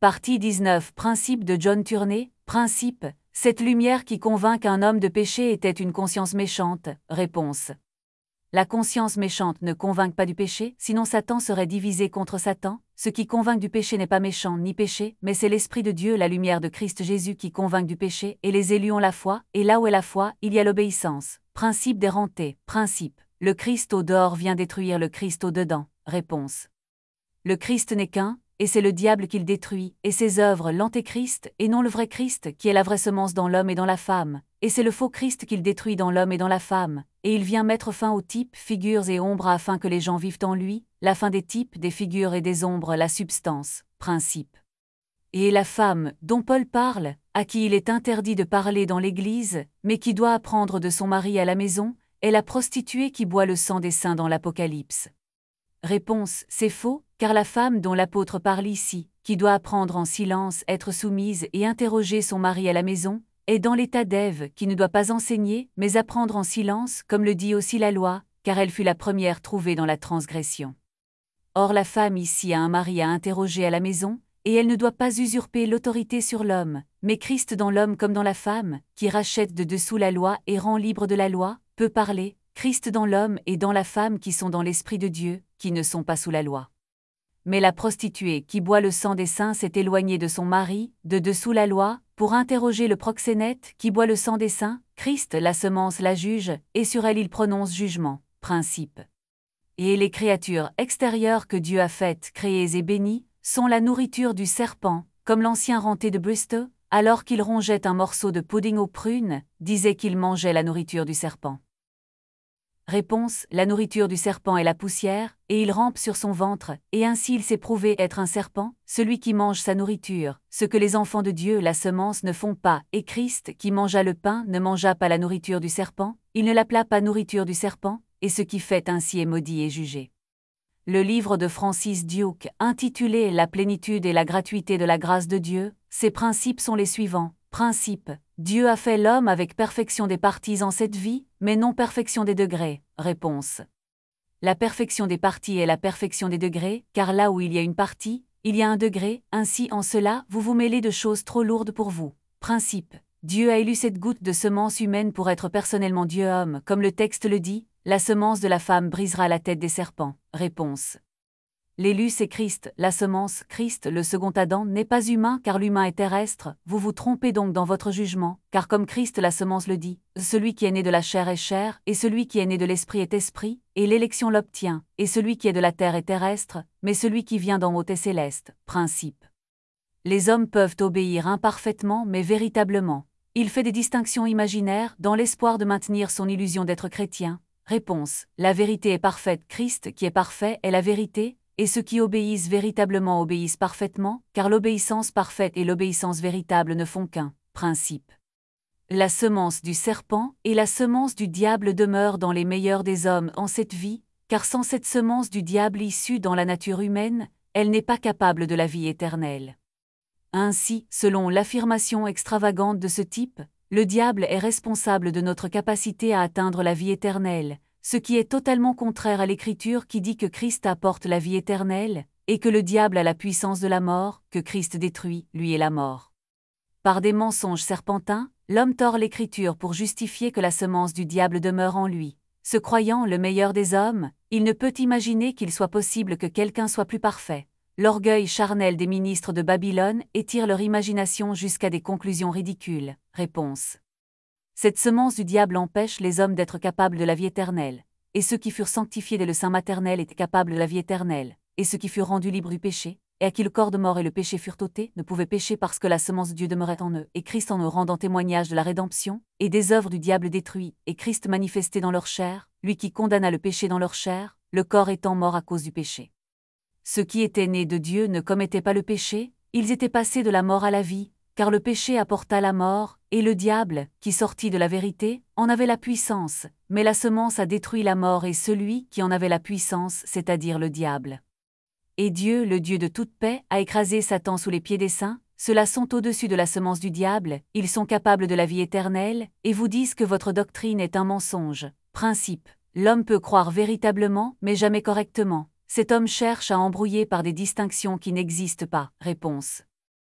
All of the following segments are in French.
Partie 19. Principe de John Turney. Principe. Cette lumière qui convainc qu'un homme de péché était une conscience méchante. Réponse. La conscience méchante ne convainc pas du péché, sinon Satan serait divisé contre Satan. Ce qui convainc du péché n'est pas méchant ni péché, mais c'est l'Esprit de Dieu, la lumière de Christ Jésus qui convainc du péché, et les élus ont la foi, et là où est la foi, il y a l'obéissance. Principe des rentés. Principe. Le Christ au dehors vient détruire le Christ au dedans. Réponse. Le Christ n'est qu'un, et c'est le diable qui le détruit, et ses œuvres l'antéchrist, et non le vrai Christ, qui est la vraie semence dans l'homme et dans la femme, et c'est le faux Christ qui le détruit dans l'homme et dans la femme, et il vient mettre fin aux types, figures et ombres afin que les gens vivent en lui, la fin des types, des figures et des ombres, la substance, principe. Et la femme, dont Paul parle, à qui il est interdit de parler dans l'Église, mais qui doit apprendre de son mari à la maison, est la prostituée qui boit le sang des saints dans l'Apocalypse. Réponse, c'est faux, car la femme dont l'apôtre parle ici, qui doit apprendre en silence, être soumise et interroger son mari à la maison, est dans l'état d'Ève, qui ne doit pas enseigner, mais apprendre en silence, comme le dit aussi la loi, car elle fut la première trouvée dans la transgression. Or la femme ici a un mari à interroger à la maison, et elle ne doit pas usurper l'autorité sur l'homme, mais Christ dans l'homme comme dans la femme, qui rachète de dessous la loi et rend libre de la loi, peut parler, Christ dans l'homme et dans la femme qui sont dans l'Esprit de Dieu, qui ne sont pas sous la loi. Mais la prostituée qui boit le sang des saints s'est éloignée de son mari, de dessous la loi, pour interroger le proxénète qui boit le sang des saints. Christ, la semence, la juge, et sur elle il prononce jugement, principe. Et les créatures extérieures que Dieu a faites, créées et bénies, sont la nourriture du serpent, comme l'ancien renté de Bristol, alors qu'il rongeait un morceau de pudding aux prunes, disait qu'il mangeait la nourriture du serpent. Réponse, la nourriture du serpent est la poussière, et il rampe sur son ventre, et ainsi il s'est prouvé être un serpent, celui qui mange sa nourriture, ce que les enfants de Dieu, la semence, ne font pas, et Christ, qui mangea le pain, ne mangea pas la nourriture du serpent, il ne l'appela pas nourriture du serpent, et ce qui fait ainsi est maudit et jugé. Le livre de Francis Duke, intitulé La plénitude et la gratuité de la grâce de Dieu, ses principes sont les suivants. Principe. Dieu a fait l'homme avec perfection des parties en cette vie, mais non perfection des degrés. Réponse. La perfection des parties est la perfection des degrés, car là où il y a une partie, il y a un degré, ainsi en cela, vous vous mêlez de choses trop lourdes pour vous. Principe. Dieu a élu cette goutte de semence humaine pour être personnellement Dieu-homme, comme le texte le dit, la semence de la femme brisera la tête des serpents. Réponse. L'élu c'est Christ, la semence, Christ, le second Adam, n'est pas humain car l'humain est terrestre, vous vous trompez donc dans votre jugement, car comme Christ la semence le dit, celui qui est né de la chair est chair, et celui qui est né de l'esprit est esprit, et l'élection l'obtient, et celui qui est de la terre est terrestre, mais celui qui vient d'en haut est céleste. Principe. Les hommes peuvent obéir imparfaitement mais véritablement. Il fait des distinctions imaginaires dans l'espoir de maintenir son illusion d'être chrétien. Réponse. La vérité est parfaite, Christ qui est parfait est la vérité, et ceux qui obéissent véritablement obéissent parfaitement, car l'obéissance parfaite et l'obéissance véritable ne font qu'un. Principe. La semence du serpent et la semence du diable demeurent dans les meilleurs des hommes en cette vie, car sans cette semence du diable issue dans la nature humaine, elle n'est pas capable de la vie éternelle. Ainsi, selon l'affirmation extravagante de ce type, le diable est responsable de notre capacité à atteindre la vie éternelle, ce qui est totalement contraire à l'Écriture qui dit que Christ apporte la vie éternelle, et que le diable a la puissance de la mort, que Christ détruit, lui et la mort. Par des mensonges serpentins, l'homme tord l'Écriture pour justifier que la semence du diable demeure en lui. Se croyant le meilleur des hommes, il ne peut imaginer qu'il soit possible que quelqu'un soit plus parfait. L'orgueil charnel des ministres de Babylone étire leur imagination jusqu'à des conclusions ridicules. Réponse. Cette semence du diable empêche les hommes d'être capables de la vie éternelle, et ceux qui furent sanctifiés dès le sein maternel étaient capables de la vie éternelle, et ceux qui furent rendus libres du péché, et à qui le corps de mort et le péché furent ôtés, ne pouvaient pécher parce que la semence de Dieu demeurait en eux, et Christ en eux rendant témoignage de la rédemption, et des œuvres du diable détruites, et Christ manifesté dans leur chair, lui qui condamna le péché dans leur chair, le corps étant mort à cause du péché. Ceux qui étaient nés de Dieu ne commettaient pas le péché, ils étaient passés de la mort à la vie, car le péché apporta la mort, et le diable, qui sortit de la vérité, en avait la puissance, mais la semence a détruit la mort et celui qui en avait la puissance, c'est-à-dire le diable. Et Dieu, le Dieu de toute paix, a écrasé Satan sous les pieds des saints, ceux-là sont au-dessus de la semence du diable, ils sont capables de la vie éternelle, et vous disent que votre doctrine est un mensonge. Principe. L'homme peut croire véritablement, mais jamais correctement. Cet homme cherche à embrouiller par des distinctions qui n'existent pas. Réponse.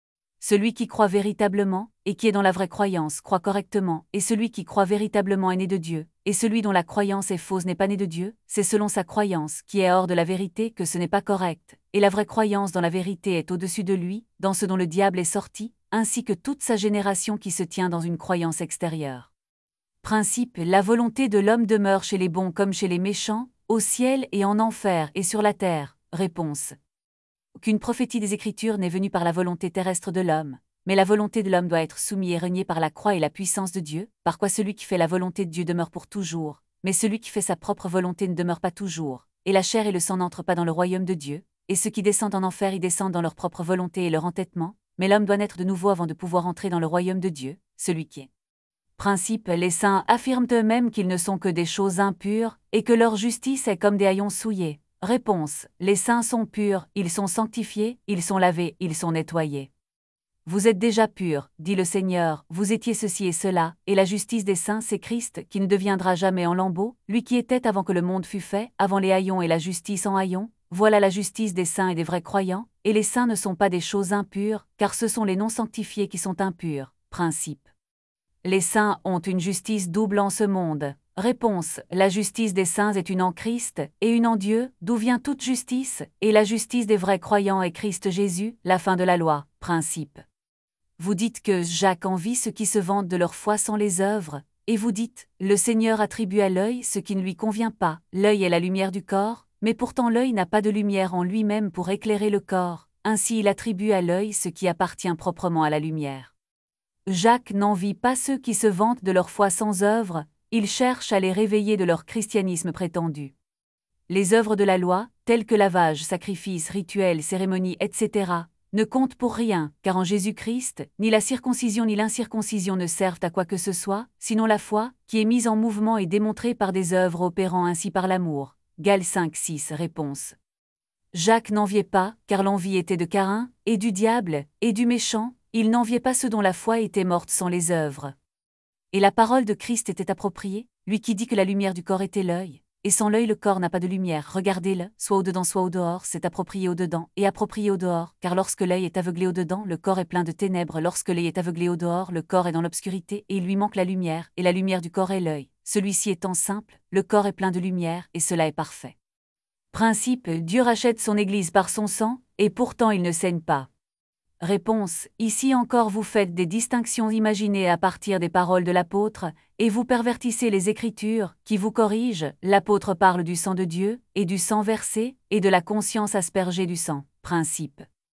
Celui qui croit véritablement, et qui est dans la vraie croyance, croit correctement, et celui qui croit véritablement est né de Dieu, et celui dont la croyance est fausse n'est pas né de Dieu, c'est selon sa croyance, qui est hors de la vérité, que ce n'est pas correct, et la vraie croyance dans la vérité est au-dessus de lui, dans ce dont le diable est sorti, ainsi que toute sa génération qui se tient dans une croyance extérieure. Principe, la volonté de l'homme demeure chez les bons comme chez les méchants, au ciel et en enfer et sur la terre. Réponse. Aucune prophétie des Écritures n'est venue par la volonté terrestre de l'homme, mais la volonté de l'homme doit être soumise et reniée par la croix et la puissance de Dieu, par quoi celui qui fait la volonté de Dieu demeure pour toujours, mais celui qui fait sa propre volonté ne demeure pas toujours, et la chair et le sang n'entrent pas dans le royaume de Dieu, et ceux qui descendent en enfer y descendent dans leur propre volonté et leur entêtement, mais l'homme doit naître de nouveau avant de pouvoir entrer dans le royaume de Dieu, celui qui est. Principe, les saints affirment eux-mêmes qu'ils ne sont que des choses impures, et que leur justice est comme des haillons souillés. Réponse, les saints sont purs, ils sont sanctifiés, ils sont lavés, ils sont nettoyés. Vous êtes déjà purs, dit le Seigneur, vous étiez ceci et cela, et la justice des saints c'est Christ, qui ne deviendra jamais en lambeaux, lui qui était avant que le monde fût fait, avant les haillons et la justice en haillons, voilà la justice des saints et des vrais croyants, et les saints ne sont pas des choses impures, car ce sont les non-sanctifiés qui sont impurs. Principe. Les saints ont une justice double en ce monde. Réponse, la justice des saints est une en Christ, et une en Dieu, d'où vient toute justice, et la justice des vrais croyants est Christ Jésus, la fin de la loi. Principe. Vous dites que Jacques envie ceux qui se vantent de leur foi sans les œuvres, et vous dites, le Seigneur attribue à l'œil ce qui ne lui convient pas, l'œil est la lumière du corps, mais pourtant l'œil n'a pas de lumière en lui-même pour éclairer le corps, ainsi il attribue à l'œil ce qui appartient proprement à la lumière. Jacques n'envie pas ceux qui se vantent de leur foi sans œuvre, il cherche à les réveiller de leur christianisme prétendu. Les œuvres de la loi, telles que lavage, sacrifice, rituels, cérémonies, etc., ne comptent pour rien, car en Jésus-Christ, ni la circoncision ni l'incirconcision ne servent à quoi que ce soit, sinon la foi, qui est mise en mouvement et démontrée par des œuvres opérant ainsi par l'amour. Gal 5-6. Réponse. Jacques n'enviait pas, car l'envie était de Caïn, et du diable, et du méchant, il n'enviait pas ceux dont la foi était morte sans les œuvres. Et la parole de Christ était appropriée, lui qui dit que la lumière du corps était l'œil, et sans l'œil le corps n'a pas de lumière, regardez-le, soit au dedans soit au dehors, c'est approprié au dedans, et approprié au dehors, car lorsque l'œil est aveuglé au dedans, le corps est plein de ténèbres, lorsque l'œil est aveuglé au dehors, le corps est dans l'obscurité, et il lui manque la lumière, et la lumière du corps est l'œil, celui-ci étant simple, le corps est plein de lumière, et cela est parfait. Principe, Dieu rachète son Église par son sang, et pourtant il ne saigne pas. Réponse, ici encore vous faites des distinctions imaginées à partir des paroles de l'apôtre, et vous pervertissez les Écritures, qui vous corrigent, l'apôtre parle du sang de Dieu, et du sang versé, et de la conscience aspergée du sang. Principe.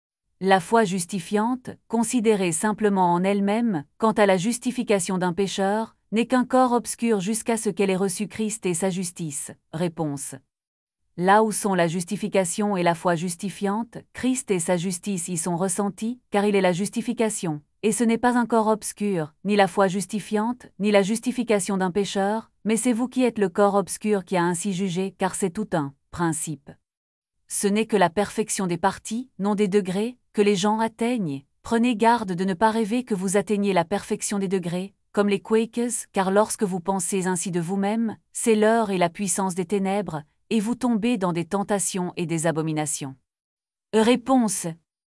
La foi justifiante, considérée simplement en elle-même, quant à la justification d'un pécheur, n'est qu'un corps obscur jusqu'à ce qu'elle ait reçu Christ et sa justice. Réponse. Là où sont la justification et la foi justifiante, Christ et sa justice y sont ressentis, car il est la justification, et ce n'est pas un corps obscur, ni la foi justifiante, ni la justification d'un pécheur, mais c'est vous qui êtes le corps obscur qui a ainsi jugé, car c'est tout un principe. Ce n'est que la perfection des parties, non des degrés, que les gens atteignent. Prenez garde de ne pas rêver que vous atteigniez la perfection des degrés, comme les Quakers, car lorsque vous pensez ainsi de vous-même, c'est l'heure et la puissance des ténèbres, et vous tombez dans des tentations et des abominations. Réponse.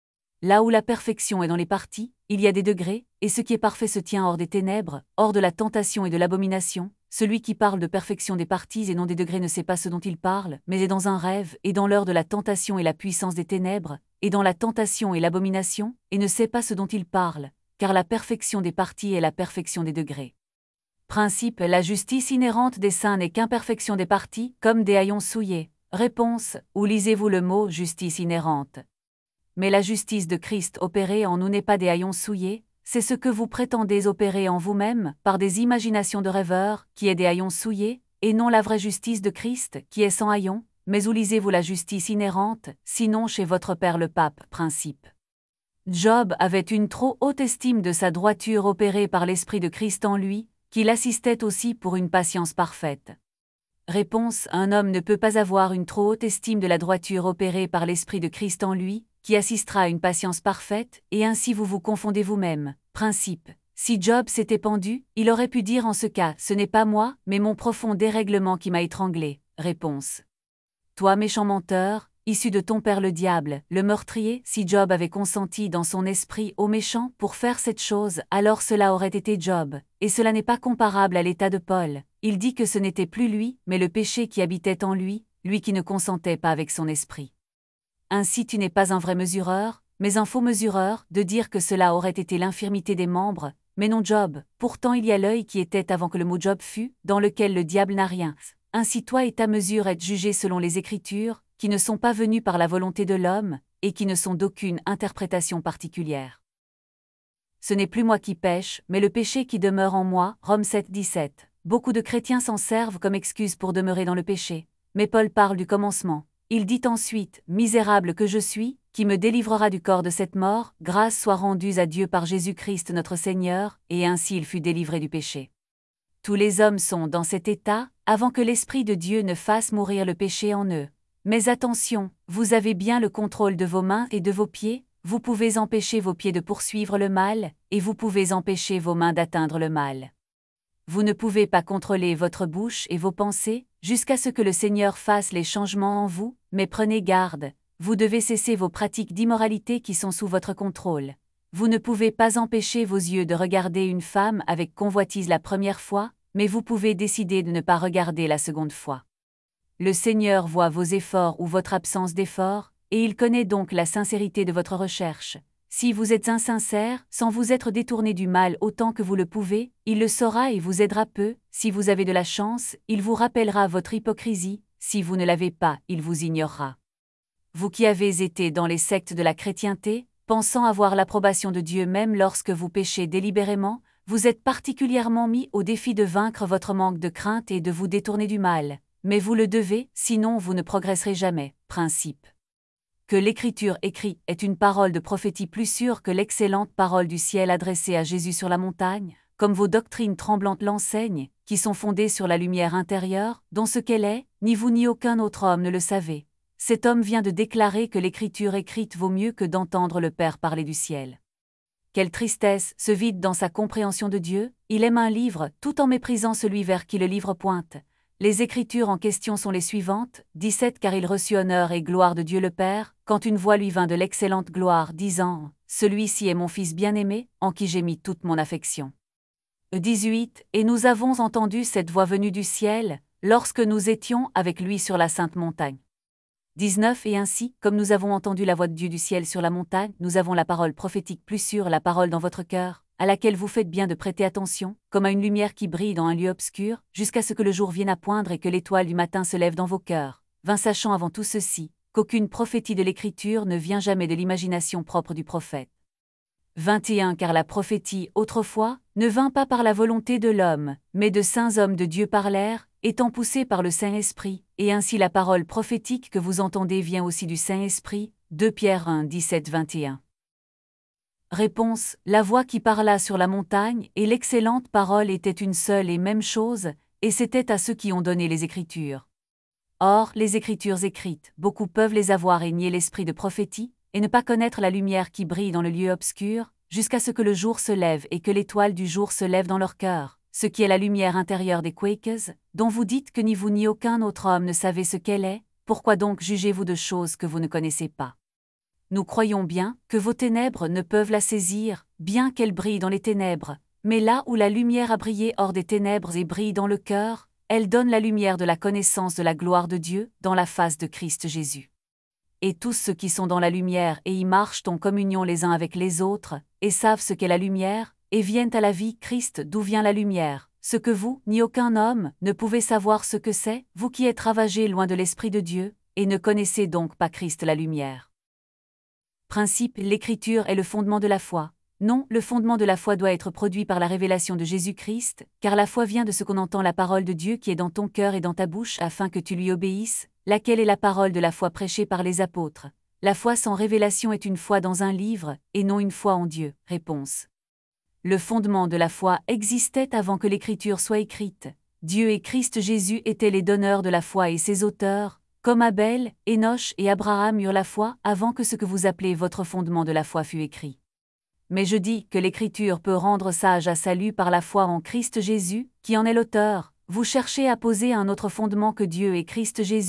Là où la perfection est dans les parties, il y a des degrés, et ce qui est parfait se tient hors des ténèbres, hors de la tentation et de l'abomination. Celui qui parle de perfection des parties et non des degrés ne sait pas ce dont il parle, mais est dans un rêve, et dans l'heure de la tentation et la puissance des ténèbres, et dans la tentation et l'abomination, et ne sait pas ce dont il parle, car la perfection des parties est la perfection des degrés. Principe, la justice inhérente des saints n'est qu'imperfection des parties, comme des haillons souillés. Réponse, où lisez-vous le mot « justice inhérente ». Mais la justice de Christ opérée en nous n'est pas des haillons souillés, c'est ce que vous prétendez opérer en vous-même, par des imaginations de rêveurs, qui est des haillons souillés, et non la vraie justice de Christ, qui est sans haillons, mais où lisez-vous la justice inhérente, sinon chez votre Père le Pape. Principe. Job avait une trop haute estime de sa droiture opérée par l'Esprit de Christ en lui, qui l'assistait aussi pour une patience parfaite. Réponse, un homme ne peut pas avoir une trop haute estime de la droiture opérée par l'Esprit de Christ en lui, qui assistera à une patience parfaite, et ainsi vous vous confondez vous-même. Principe. Si Job s'était pendu, il aurait pu dire en ce cas, ce n'est pas moi, mais mon profond dérèglement qui m'a étranglé. Réponse. Toi méchant menteur, issu de ton père le diable, le meurtrier. Si Job avait consenti dans son esprit au méchant pour faire cette chose, alors cela aurait été Job, et cela n'est pas comparable à l'état de Paul. Il dit que ce n'était plus lui, mais le péché qui habitait en lui, lui qui ne consentait pas avec son esprit. Ainsi tu n'es pas un vrai mesureur, mais un faux mesureur, de dire que cela aurait été l'infirmité des membres, mais non Job. Pourtant il y a l'œil qui était avant que le mot Job fût, dans lequel le diable n'a rien. Ainsi toi et ta mesure êtes jugés selon les Écritures, qui ne sont pas venues par la volonté de l'homme, et qui ne sont d'aucune interprétation particulière. Ce n'est plus moi qui pêche, mais le péché qui demeure en moi. Romains 7, 17. Beaucoup de chrétiens s'en servent comme excuse pour demeurer dans le péché. Mais Paul parle du commencement. Il dit ensuite, « Misérable que je suis, qui me délivrera du corps de cette mort, grâce soit rendue à Dieu par Jésus-Christ notre Seigneur, et ainsi il fut délivré du péché. » Tous les hommes sont dans cet état, avant que l'Esprit de Dieu ne fasse mourir le péché en eux. Mais attention, vous avez bien le contrôle de vos mains et de vos pieds, vous pouvez empêcher vos pieds de poursuivre le mal, et vous pouvez empêcher vos mains d'atteindre le mal. Vous ne pouvez pas contrôler votre bouche et vos pensées, jusqu'à ce que le Seigneur fasse les changements en vous, mais prenez garde, vous devez cesser vos pratiques d'immoralité qui sont sous votre contrôle. Vous ne pouvez pas empêcher vos yeux de regarder une femme avec convoitise la première fois, mais vous pouvez décider de ne pas regarder la seconde fois. Le Seigneur voit vos efforts ou votre absence d'efforts, et il connaît donc la sincérité de votre recherche. Si vous êtes insincère, sans vous être détourné du mal autant que vous le pouvez, il le saura et vous aidera peu. Si vous avez de la chance, il vous rappellera votre hypocrisie. Si vous ne l'avez pas, il vous ignorera. Vous qui avez été dans les sectes de la chrétienté, pensant avoir l'approbation de Dieu même lorsque vous péchez délibérément, vous êtes particulièrement mis au défi de vaincre votre manque de crainte et de vous détourner du mal. Mais vous le devez, sinon vous ne progresserez jamais. Principe. Que l'Écriture écrite est une parole de prophétie plus sûre que l'excellente parole du ciel adressée à Jésus sur la montagne, comme vos doctrines tremblantes l'enseignent, qui sont fondées sur la lumière intérieure, dont ce qu'elle est, ni vous ni aucun autre homme ne le savez. Cet homme vient de déclarer que l'Écriture écrite vaut mieux que d'entendre le Père parler du ciel. Quelle tristesse, ce vide dans sa compréhension de Dieu, il aime un livre, tout en méprisant celui vers qui le livre pointe. Les Écritures en question sont les suivantes, 17 car il reçut honneur et gloire de Dieu le Père, quand une voix lui vint de l'excellente gloire, disant, « Celui-ci est mon Fils bien-aimé, en qui j'ai mis toute mon affection. » 18 Et nous avons entendu cette voix venue du ciel, lorsque nous étions avec lui sur la sainte montagne. 19 Et ainsi, comme nous avons entendu la voix de Dieu du ciel sur la montagne, nous avons la parole prophétique plus sûre, la parole dans votre cœur, à laquelle vous faites bien de prêter attention, comme à une lumière qui brille dans un lieu obscur, jusqu'à ce que le jour vienne à poindre et que l'étoile du matin se lève dans vos cœurs. Sachant avant tout ceci, qu'aucune prophétie de l'Écriture ne vient jamais de l'imagination propre du prophète. 21 Car la prophétie, autrefois, ne vint pas par la volonté de l'homme, mais de saints hommes de Dieu parlèrent, étant poussés par le Saint-Esprit, et ainsi la parole prophétique que vous entendez vient aussi du Saint-Esprit. 2 Pierre 1, 17-21. Réponse, la voix qui parla sur la montagne et l'excellente parole étaient une seule et même chose, et c'était à ceux qui ont donné les Écritures. Or, les Écritures écrites, beaucoup peuvent les avoir et nier l'esprit de prophétie, et ne pas connaître la lumière qui brille dans le lieu obscur, jusqu'à ce que le jour se lève et que l'étoile du jour se lève dans leur cœur, ce qui est la lumière intérieure des Quakers, dont vous dites que ni vous ni aucun autre homme ne savez ce qu'elle est, pourquoi donc jugez-vous de choses que vous ne connaissez pas? Nous croyons bien que vos ténèbres ne peuvent la saisir, bien qu'elle brille dans les ténèbres, mais là où la lumière a brillé hors des ténèbres et brille dans le cœur, elle donne la lumière de la connaissance de la gloire de Dieu dans la face de Christ Jésus. Et tous ceux qui sont dans la lumière et y marchent en communion les uns avec les autres, et savent ce qu'est la lumière, et viennent à la vie Christ d'où vient la lumière, ce que vous, ni aucun homme, ne pouvez savoir ce que c'est, vous qui êtes ravagés loin de l'Esprit de Dieu, et ne connaissez donc pas Christ la lumière. Principe, l'Écriture est le fondement de la foi. Non, le fondement de la foi doit être produit par la révélation de Jésus-Christ, car la foi vient de ce qu'on entend la parole de Dieu qui est dans ton cœur et dans ta bouche afin que tu lui obéisses, laquelle est la parole de la foi prêchée par les apôtres. La foi sans révélation est une foi dans un livre, et non une foi en Dieu. Réponse. Le fondement de la foi existait avant que l'Écriture soit écrite. Dieu et Christ Jésus étaient les donneurs de la foi et ses auteurs, comme Abel, Enoch et Abraham eurent la foi avant que ce que vous appelez votre fondement de la foi fût écrit. Mais je dis que l'Écriture peut rendre sage à salut par la foi en Christ Jésus, qui en est l'auteur. Vous cherchez à poser un autre fondement que Dieu et Christ Jésus,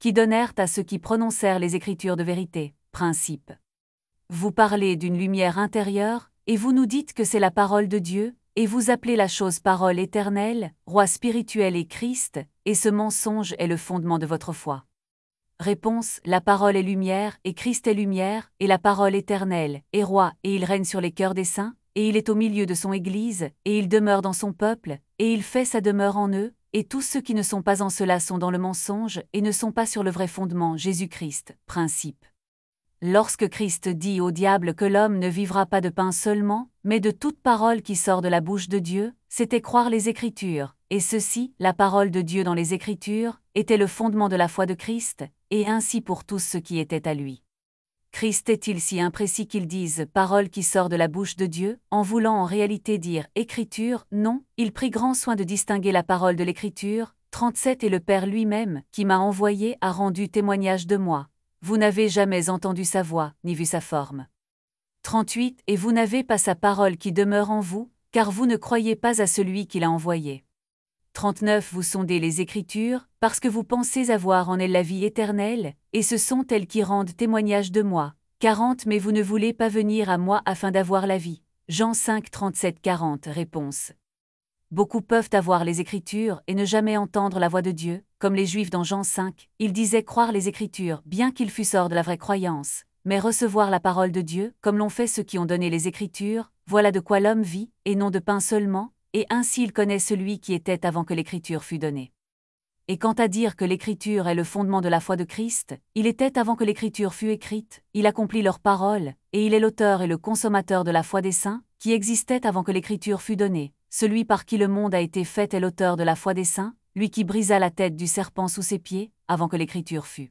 qui donnèrent à ceux qui prononcèrent les Écritures de vérité. Principe. Vous parlez d'une lumière intérieure, et vous nous dites que c'est la parole de Dieu, et vous appelez la chose parole éternelle, roi spirituel et Christ, et ce mensonge est le fondement de votre foi. Réponse: la parole est lumière, et Christ est lumière, et la parole éternelle, est roi, et il règne sur les cœurs des saints, et il est au milieu de son Église, et il demeure dans son peuple, et il fait sa demeure en eux, et tous ceux qui ne sont pas en cela sont dans le mensonge, et ne sont pas sur le vrai fondement Jésus-Christ. Principe. Lorsque Christ dit au diable que l'homme ne vivra pas de pain seulement, mais de toute parole qui sort de la bouche de Dieu, c'était croire les Écritures, et ceci, la parole de Dieu dans les Écritures, était le fondement de la foi de Christ, et ainsi pour tous ceux qui étaient à lui. Christ est-il si imprécis qu'il dise « parole qui sort de la bouche de Dieu » en voulant en réalité dire « Écriture » ? Non, il prit grand soin de distinguer la parole de l'Écriture. 37 Et le Père lui-même, qui m'a envoyé, a rendu témoignage de moi. Vous n'avez jamais entendu sa voix, ni vu sa forme. 38 Et vous n'avez pas sa parole qui demeure en vous, car vous ne croyez pas à celui qui l'a envoyé. 39 Vous sondez les Écritures, parce que vous pensez avoir en elles la vie éternelle, et ce sont elles qui rendent témoignage de moi. 40 Mais vous ne voulez pas venir à moi afin d'avoir la vie. Jean 5, 37-40 Réponse. Beaucoup peuvent avoir les Écritures et ne jamais entendre la voix de Dieu, comme les Juifs dans Jean 5, ils disaient croire les Écritures, bien qu'ils fussent hors de la vraie croyance, mais recevoir la parole de Dieu, comme l'ont fait ceux qui ont donné les Écritures, voilà de quoi l'homme vit, et non de pain seulement, et ainsi il connaît celui qui était avant que l'Écriture fût donnée. Et quant à dire que l'Écriture est le fondement de la foi de Christ, il était avant que l'Écriture fût écrite, il accomplit leur parole, et il est l'auteur et le consommateur de la foi des saints, qui existait avant que l'Écriture fût donnée. Celui par qui le monde a été fait est l'auteur de la foi des saints, lui qui brisa la tête du serpent sous ses pieds, avant que l'Écriture fût.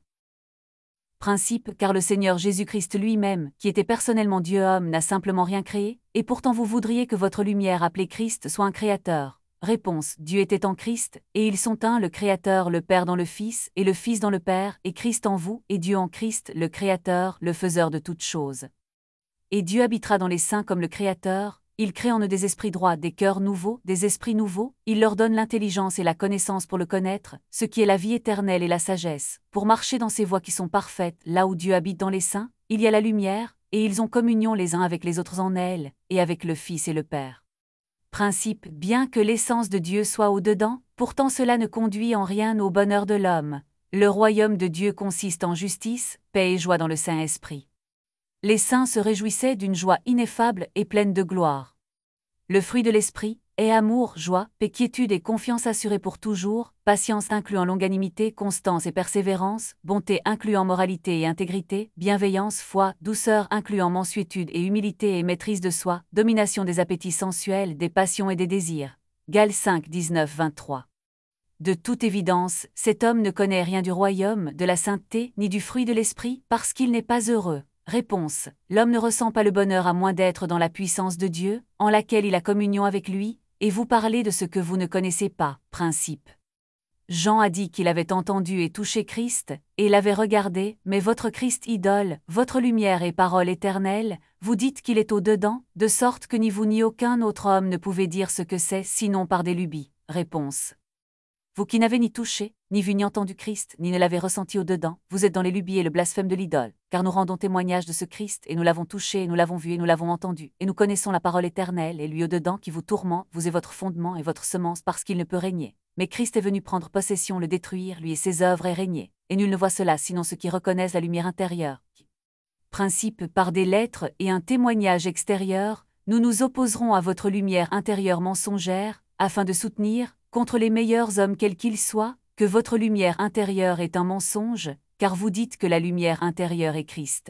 Principe, car le Seigneur Jésus-Christ lui-même, qui était personnellement Dieu-homme, n'a simplement rien créé, et pourtant vous voudriez que votre lumière appelée Christ soit un créateur. Réponse: Dieu était en Christ, et ils sont un, le Créateur, le Père dans le Fils, et le Fils dans le Père, et Christ en vous, et Dieu en Christ, le Créateur, le faiseur de toutes choses. Et Dieu habitera dans les saints comme le Créateur, il crée en eux des esprits droits, des cœurs nouveaux, des esprits nouveaux, il leur donne l'intelligence et la connaissance pour le connaître, ce qui est la vie éternelle et la sagesse, pour marcher dans ces voies qui sont parfaites. Là où Dieu habite dans les saints, il y a la lumière, et ils ont communion les uns avec les autres en elle, et avec le Fils et le Père. Principe, bien que l'essence de Dieu soit au-dedans, pourtant cela ne conduit en rien au bonheur de l'homme. Le royaume de Dieu consiste en justice, paix et joie dans le Saint-Esprit. Les saints se réjouissaient d'une joie ineffable et pleine de gloire. Le fruit de l'esprit est amour, joie, paix, quiétude et confiance assurée pour toujours, patience incluant longanimité, constance et persévérance, bonté incluant moralité et intégrité, bienveillance, foi, douceur incluant mansuétude et humilité et maîtrise de soi, domination des appétits sensuels, des passions et des désirs. Galates 5, 19-23. De toute évidence, cet homme ne connaît rien du royaume, de la sainteté, ni du fruit de l'esprit, parce qu'il n'est pas heureux. Réponse: l'homme ne ressent pas le bonheur à moins d'être dans la puissance de Dieu, en laquelle il a communion avec lui, et vous parlez de ce que vous ne connaissez pas. Principe. Jean a dit qu'il avait entendu et touché Christ, et l'avait regardé, mais votre Christ idole, votre lumière et parole éternelle, vous dites qu'il est au-dedans, de sorte que ni vous ni aucun autre homme ne pouvez dire ce que c'est, sinon par des lubies. Réponse. Vous qui n'avez ni touché, ni vu ni entendu Christ, ni ne l'avez ressenti au-dedans, vous êtes dans les lubies et le blasphème de l'idole, car nous rendons témoignage de ce Christ, et nous l'avons touché, et nous l'avons vu, et nous l'avons entendu, et nous connaissons la parole éternelle, et lui au-dedans qui vous tourmente, vous est votre fondement et votre semence parce qu'il ne peut régner. Mais Christ est venu prendre possession, le détruire, lui et ses œuvres et régner, et nul ne voit cela sinon ceux qui reconnaissent la lumière intérieure. Principe, par des lettres et un témoignage extérieur, nous nous opposerons à votre lumière intérieure mensongère, afin de soutenir, contre les meilleurs hommes quels qu'ils soient, que votre lumière intérieure est un mensonge, car vous dites que la lumière intérieure est Christ.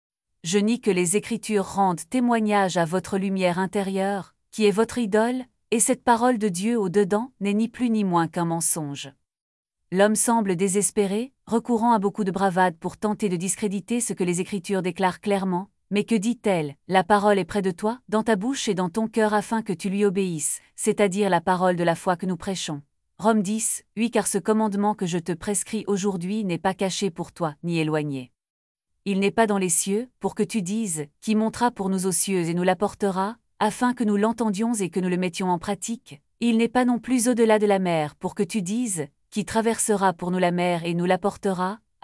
Je nie que les Écritures rendent témoignage à votre lumière intérieure, qui est votre idole, et cette parole de Dieu au-dedans n'est ni plus ni moins qu'un mensonge. L'homme semble désespéré, recourant à beaucoup de bravade pour tenter de discréditer ce que les Écritures déclarent clairement, mais que dit-elle? La parole est près de toi, dans ta bouche et dans ton cœur afin que tu lui obéisses, c'est-à-dire la parole de la foi que nous prêchons. Romains 10, 8 Car ce commandement que je te prescris aujourd'hui n'est pas caché pour toi, ni éloigné. Il n'est pas dans les cieux, pour que tu dises, qui montera pour nous aux cieux et nous l'apportera, afin que nous l'entendions et que nous le mettions en pratique. Il n'est pas non plus au-delà de la mer, pour que tu dises, qui traversera pour nous la mer et nous l'apportera,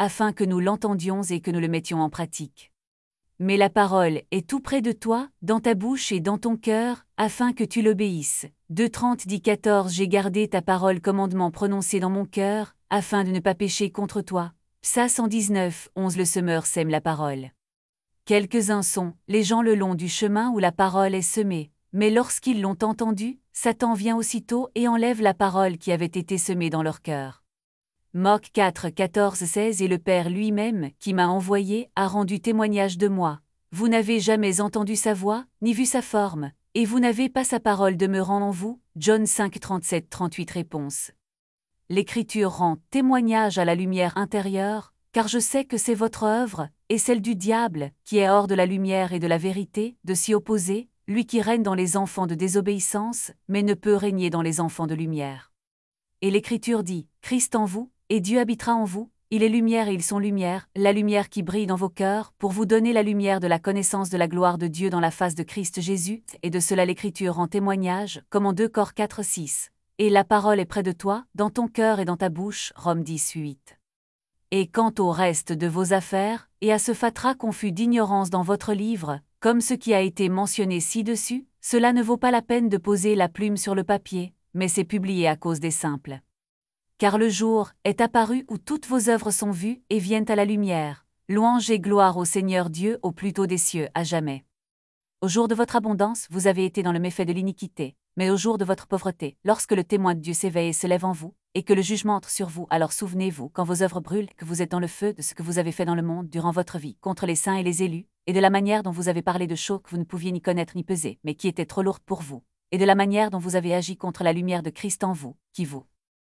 afin que nous l'entendions et que nous le mettions en pratique. Mais la parole est tout près de toi, dans ta bouche et dans ton cœur, afin que tu l'obéisses. 2:30 dit 14 J'ai gardé ta parole commandement prononcé dans mon cœur, afin de ne pas pécher contre toi. Psaume 119, 11 Le semeur sème la parole. Quelques-uns sont les gens le long du chemin où la parole est semée, mais lorsqu'ils l'ont entendue, Satan vient aussitôt et enlève la parole qui avait été semée dans leur cœur. Marc 4, 14, 16 Et le Père lui-même, qui m'a envoyé, a rendu témoignage de moi. Vous n'avez jamais entendu sa voix, ni vu sa forme, et vous n'avez pas sa parole demeurant en vous. John 5, 37, 38 Réponse. L'Écriture rend témoignage à la lumière intérieure, car je sais que c'est votre œuvre, et celle du diable, qui est hors de la lumière et de la vérité, de s'y opposer, lui qui règne dans les enfants de désobéissance, mais ne peut régner dans les enfants de lumière. Et l'Écriture dit, Christ en vous, et Dieu habitera en vous, il est lumière et ils sont lumière, la lumière qui brille dans vos cœurs, pour vous donner la lumière de la connaissance de la gloire de Dieu dans la face de Christ Jésus, et de cela l'Écriture rend témoignage, comme en 2 Cor 4, 6. Et la parole est près de toi, dans ton cœur et dans ta bouche, Romains 10, 8. Et quant au reste de vos affaires, et à ce fatras confus d'ignorance dans votre livre, comme ce qui a été mentionné ci-dessus, cela ne vaut pas la peine de poser la plume sur le papier, mais c'est publié à cause des simples. Car le jour est apparu où toutes vos œuvres sont vues et viennent à la lumière. Louange et gloire au Seigneur Dieu au plus haut des cieux à jamais. Au jour de votre abondance, vous avez été dans le méfait de l'iniquité, mais au jour de votre pauvreté, lorsque le témoin de Dieu s'éveille et se lève en vous, et que le jugement entre sur vous, alors souvenez-vous, quand vos œuvres brûlent, que vous êtes dans le feu de ce que vous avez fait dans le monde durant votre vie, contre les saints et les élus, et de la manière dont vous avez parlé de choses que vous ne pouviez ni connaître ni peser, mais qui étaient trop lourdes pour vous, et de la manière dont vous avez agi contre la lumière de Christ en vous, qui vous.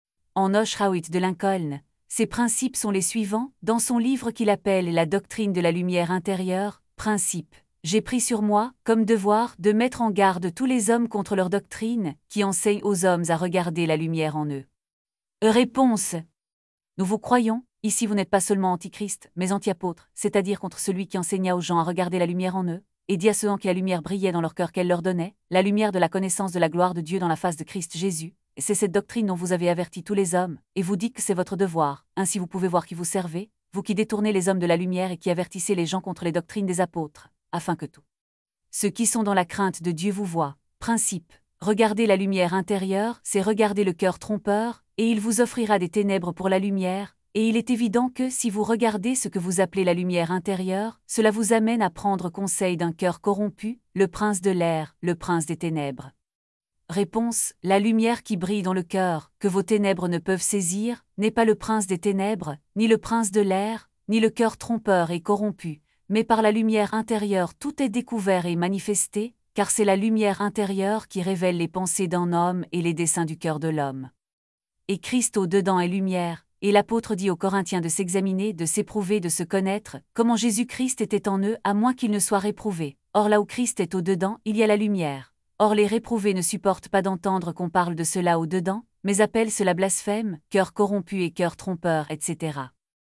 En Oshawitt de Lincoln, ces principes sont les suivants, dans son livre qu'il appelle La doctrine de la lumière intérieure, principe. J'ai pris sur moi, comme devoir, de mettre en garde tous les hommes contre leur doctrine, qui enseigne aux hommes à regarder la lumière en eux. Réponse. Nous vous croyons, ici vous n'êtes pas seulement antichrist, mais anti-apôtre, c'est-à-dire contre celui qui enseigna aux gens à regarder la lumière en eux, et dit à ceux en qui la lumière brillait dans leur cœur qu'elle leur donnait, la lumière de la connaissance de la gloire de Dieu dans la face de Christ Jésus. Et c'est cette doctrine dont vous avez averti tous les hommes, et vous dites que c'est votre devoir, ainsi vous pouvez voir qui vous servez, vous qui détournez les hommes de la lumière et qui avertissez les gens contre les doctrines des apôtres, afin que tous ceux qui sont dans la crainte de Dieu vous voient. Principe. Regarder la lumière intérieure, c'est regarder le cœur trompeur, et il vous offrira des ténèbres pour la lumière, et il est évident que si vous regardez ce que vous appelez la lumière intérieure, cela vous amène à prendre conseil d'un cœur corrompu, le prince de l'air, le prince des ténèbres. Réponse. La lumière qui brille dans le cœur, que vos ténèbres ne peuvent saisir, n'est pas le prince des ténèbres, ni le prince de l'air, ni le cœur trompeur et corrompu, mais par la lumière intérieure tout est découvert et manifesté, car c'est la lumière intérieure qui révèle les pensées d'un homme et les desseins du cœur de l'homme. Et Christ au-dedans est lumière, et l'apôtre dit aux Corinthiens de s'examiner, de s'éprouver, de se connaître, comment Jésus-Christ était en eux, à moins qu'il ne soit réprouvé. Or là où Christ est au-dedans, il y a la lumière. Or les réprouvés ne supportent pas d'entendre qu'on parle de cela au-dedans, mais appellent cela blasphème, cœur corrompu et cœur trompeur, etc.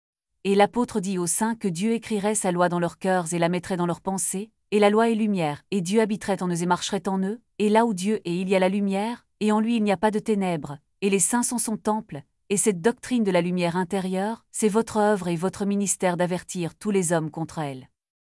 Et l'apôtre dit aux saints que Dieu écrirait sa loi dans leurs cœurs et la mettrait dans leurs pensées, et la loi est lumière, et Dieu habiterait en eux et marcherait en eux, et là où Dieu est il y a la lumière, et en lui il n'y a pas de ténèbres, et les saints sont son temple, et cette doctrine de la lumière intérieure, c'est votre œuvre et votre ministère d'avertir tous les hommes contre elle.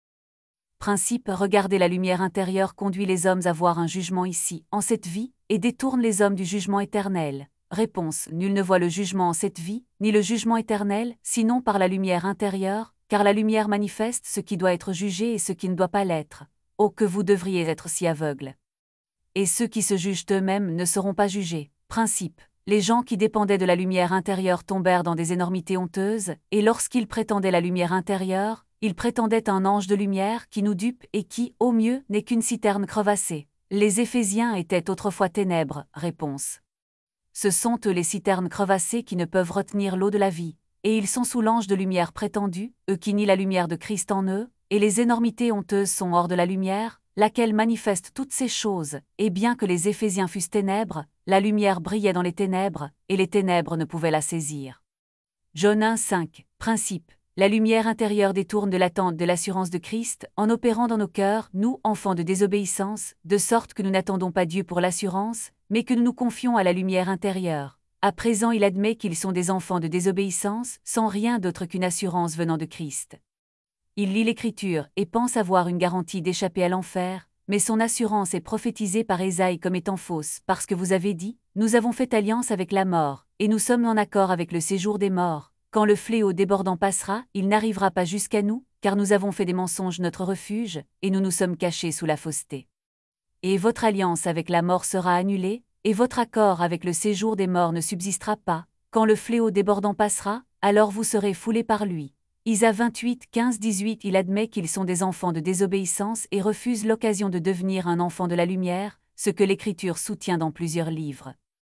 Principe. Regarder la lumière intérieure conduit les hommes à voir un jugement ici, en cette vie, et détourne les hommes du jugement éternel. Réponse. Nul ne voit le jugement en cette vie, ni le jugement éternel, sinon par la lumière intérieure, car la lumière manifeste ce qui doit être jugé et ce qui ne doit pas l'être. Oh que vous devriez être si aveugles. Et ceux qui se jugent eux-mêmes ne seront pas jugés. Principe. Les gens qui dépendaient de la lumière intérieure tombèrent dans des énormités honteuses, et lorsqu'ils prétendaient la lumière intérieure, ils prétendaient un ange de lumière qui nous dupe et qui, au mieux, n'est qu'une citerne crevassée. Les Éphésiens étaient autrefois ténèbres. Réponse. Ce sont eux les citernes crevassées qui ne peuvent retenir l'eau de la vie, et ils sont sous l'ange de lumière prétendu, eux qui nient la lumière de Christ en eux, et les énormités honteuses sont hors de la lumière, laquelle manifeste toutes ces choses, et bien que les Éphésiens fussent ténèbres, la lumière brillait dans les ténèbres, et les ténèbres ne pouvaient la saisir. John 1, 5. Principe. La lumière intérieure détourne de l'attente de l'assurance de Christ, en opérant dans nos cœurs, nous, enfants de désobéissance, de sorte que nous n'attendons pas Dieu pour l'assurance, mais que nous nous confions à la lumière intérieure. À présent il admet qu'ils sont des enfants de désobéissance, sans rien d'autre qu'une assurance venant de Christ. Il lit l'Écriture et pense avoir une garantie d'échapper à l'enfer, mais son assurance est prophétisée par Ésaïe comme étant fausse, parce que vous avez dit, « Nous avons fait alliance avec la mort, et nous sommes en accord avec le séjour des morts. Quand le fléau débordant passera, il n'arrivera pas jusqu'à nous, car nous avons fait des mensonges notre refuge, et nous nous sommes cachés sous la fausseté. Et votre alliance avec la mort sera annulée, et votre accord avec le séjour des morts ne subsistera pas. Quand le fléau débordant passera, alors vous serez foulés par lui. » Isa 28, 15-18. Il admet qu'ils sont des enfants de désobéissance et refuse l'occasion de devenir un enfant de la lumière, ce que l'Écriture soutient dans plusieurs livres.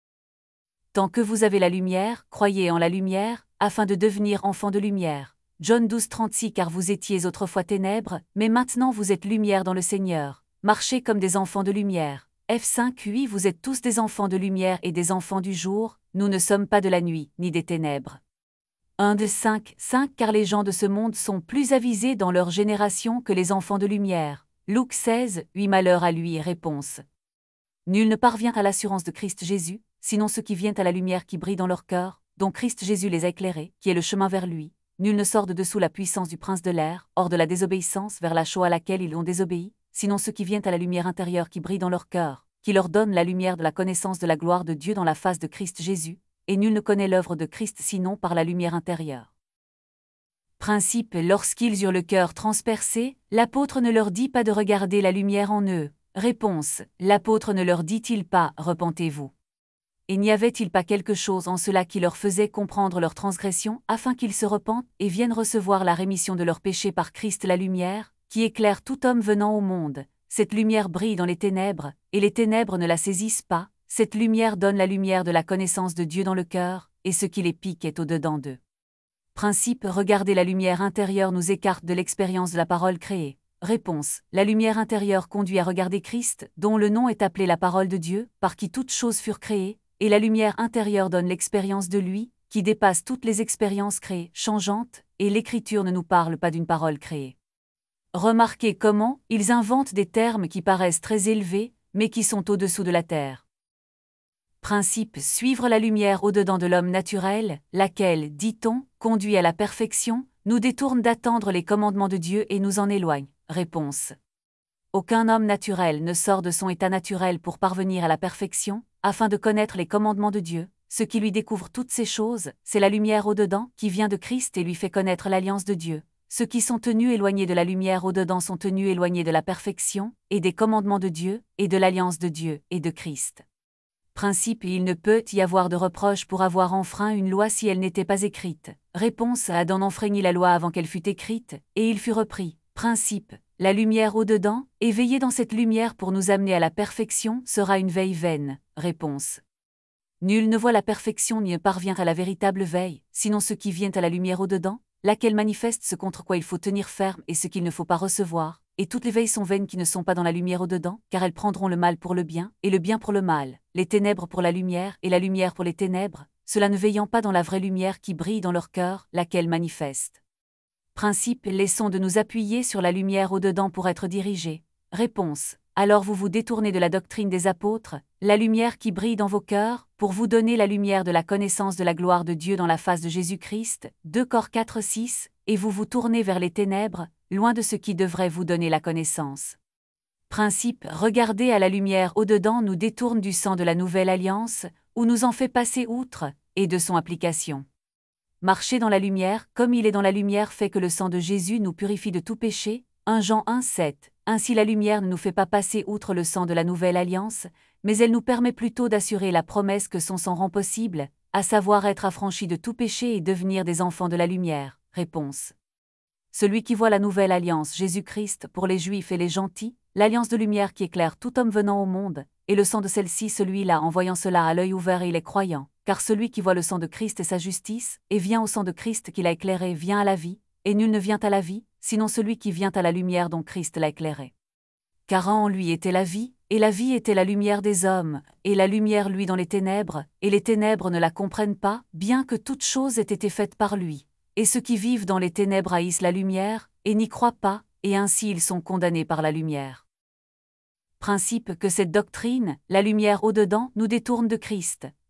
Tant que vous avez la lumière, croyez en la lumière, afin de devenir enfants de lumière. John 12, 36. Car vous étiez autrefois ténèbres, mais maintenant vous êtes lumière dans le Seigneur. Marchez comme des enfants de lumière. F 5, 8. Vous êtes tous des enfants de lumière et des enfants du jour, nous ne sommes pas de la nuit, ni des ténèbres. 1 de 5, 5. Car les gens de ce monde sont plus avisés dans leur génération que les enfants de lumière. Luc 16, 8. Malheur à lui. Réponse. Nul ne parvient à l'assurance de Christ Jésus, sinon ceux qui viennent à la lumière qui brille dans leur cœur, dont Christ Jésus les a éclairés, qui est le chemin vers lui. Nul ne sort de dessous la puissance du prince de l'air, hors de la désobéissance vers la Shoah à laquelle ils ont désobéi, sinon ceux qui viennent à la lumière intérieure qui brille dans leur cœur, qui leur donne la lumière de la connaissance de la gloire de Dieu dans la face de Christ Jésus, et nul ne connaît l'œuvre de Christ sinon par la lumière intérieure. Principe. Lorsqu'ils eurent le cœur transpercé, l'apôtre ne leur dit pas de regarder la lumière en eux. Réponse. L'apôtre ne leur dit-il pas « repentez-vous ». Et n'y avait-il pas quelque chose en cela qui leur faisait comprendre leur transgression, afin qu'ils se repentent et viennent recevoir la rémission de leurs péchés par Christ la lumière, qui éclaire tout homme venant au monde? Cette lumière brille dans les ténèbres, et les ténèbres ne la saisissent pas. Cette lumière donne la lumière de la connaissance de Dieu dans le cœur, et ce qui les pique est au-dedans d'eux. Principe. Regarder la lumière intérieure nous écarte de l'expérience de la parole créée. Réponse. La lumière intérieure conduit à regarder Christ, dont le nom est appelé la parole de Dieu, par qui toutes choses furent créées, et la lumière intérieure donne l'expérience de lui, qui dépasse toutes les expériences créées, changeantes, et l'Écriture ne nous parle pas d'une parole créée. Remarquez comment ils inventent des termes qui paraissent très élevés, mais qui sont au-dessous de la terre. Principe. Suivre la lumière au-dedans de l'homme naturel, laquelle, dit-on, conduit à la perfection, nous détourne d'attendre les commandements de Dieu et nous en éloigne. Réponse. Aucun homme naturel ne sort de son état naturel pour parvenir à la perfection, afin de connaître les commandements de Dieu. Ce qui lui découvre toutes ces choses, c'est la lumière au-dedans qui vient de Christ et lui fait connaître l'alliance de Dieu. Ceux qui sont tenus éloignés de la lumière au-dedans sont tenus éloignés de la perfection, et des commandements de Dieu, et de l'alliance de Dieu, et de Christ. Principe. Il ne peut y avoir de reproche pour avoir enfreint une loi si elle n'était pas écrite. Réponse. Adam enfreignit la loi avant qu'elle fût écrite, et il fut repris. Principe. La lumière au-dedans, et veiller dans cette lumière pour nous amener à la perfection, sera une veille vaine. Réponse. Nul ne voit la perfection ni ne parvient à la véritable veille, sinon ceux qui viennent à la lumière au-dedans, laquelle manifeste ce contre quoi il faut tenir ferme et ce qu'il ne faut pas recevoir, et toutes les veilles sont vaines qui ne sont pas dans la lumière au-dedans, car elles prendront le mal pour le bien, et le bien pour le mal, les ténèbres pour la lumière et la lumière pour les ténèbres, cela ne veillant pas dans la vraie lumière qui brille dans leur cœur, laquelle manifeste. Principe. Laissons de nous appuyer sur la lumière au-dedans pour être dirigés. Réponse. Alors vous vous détournez de la doctrine des apôtres, la lumière qui brille dans vos cœurs, pour vous donner la lumière de la connaissance de la gloire de Dieu dans la face de Jésus-Christ, 2 Cor 4, 6, et vous vous tournez vers les ténèbres, loin de ce qui devrait vous donner la connaissance. Principe. Regarder à la lumière au-dedans nous détourne du sang de la nouvelle alliance, ou nous en fait passer outre, et de son application. Marcher dans la lumière, comme il est dans la lumière fait que le sang de Jésus nous purifie de tout péché, 1 Jean 1, 7. Ainsi la lumière ne nous fait pas passer outre le sang de la nouvelle alliance, mais elle nous permet plutôt d'assurer la promesse que son sang rend possible, à savoir être affranchis de tout péché et devenir des enfants de la lumière. Réponse. Celui qui voit la nouvelle alliance Jésus-Christ pour les Juifs et les gentils, l'alliance de lumière qui éclaire tout homme venant au monde, et le sang de celle-ci celui-là en voyant cela à l'œil ouvert il est croyant, car celui qui voit le sang de Christ est sa justice, et vient au sang de Christ qui l'a éclairé vient à la vie, et nul ne vient à la vie, sinon celui qui vient à la lumière dont Christ l'a éclairé. Car en lui était la vie, et la vie était la lumière des hommes, et la lumière lui dans les ténèbres, et les ténèbres ne la comprennent pas, bien que toutes choses aient été faites par lui. Et ceux qui vivent dans les ténèbres haïssent la lumière, et n'y croient pas, et ainsi ils sont condamnés par la lumière. Principe. Que cette doctrine, la lumière au-dedans, nous détourne de Christ.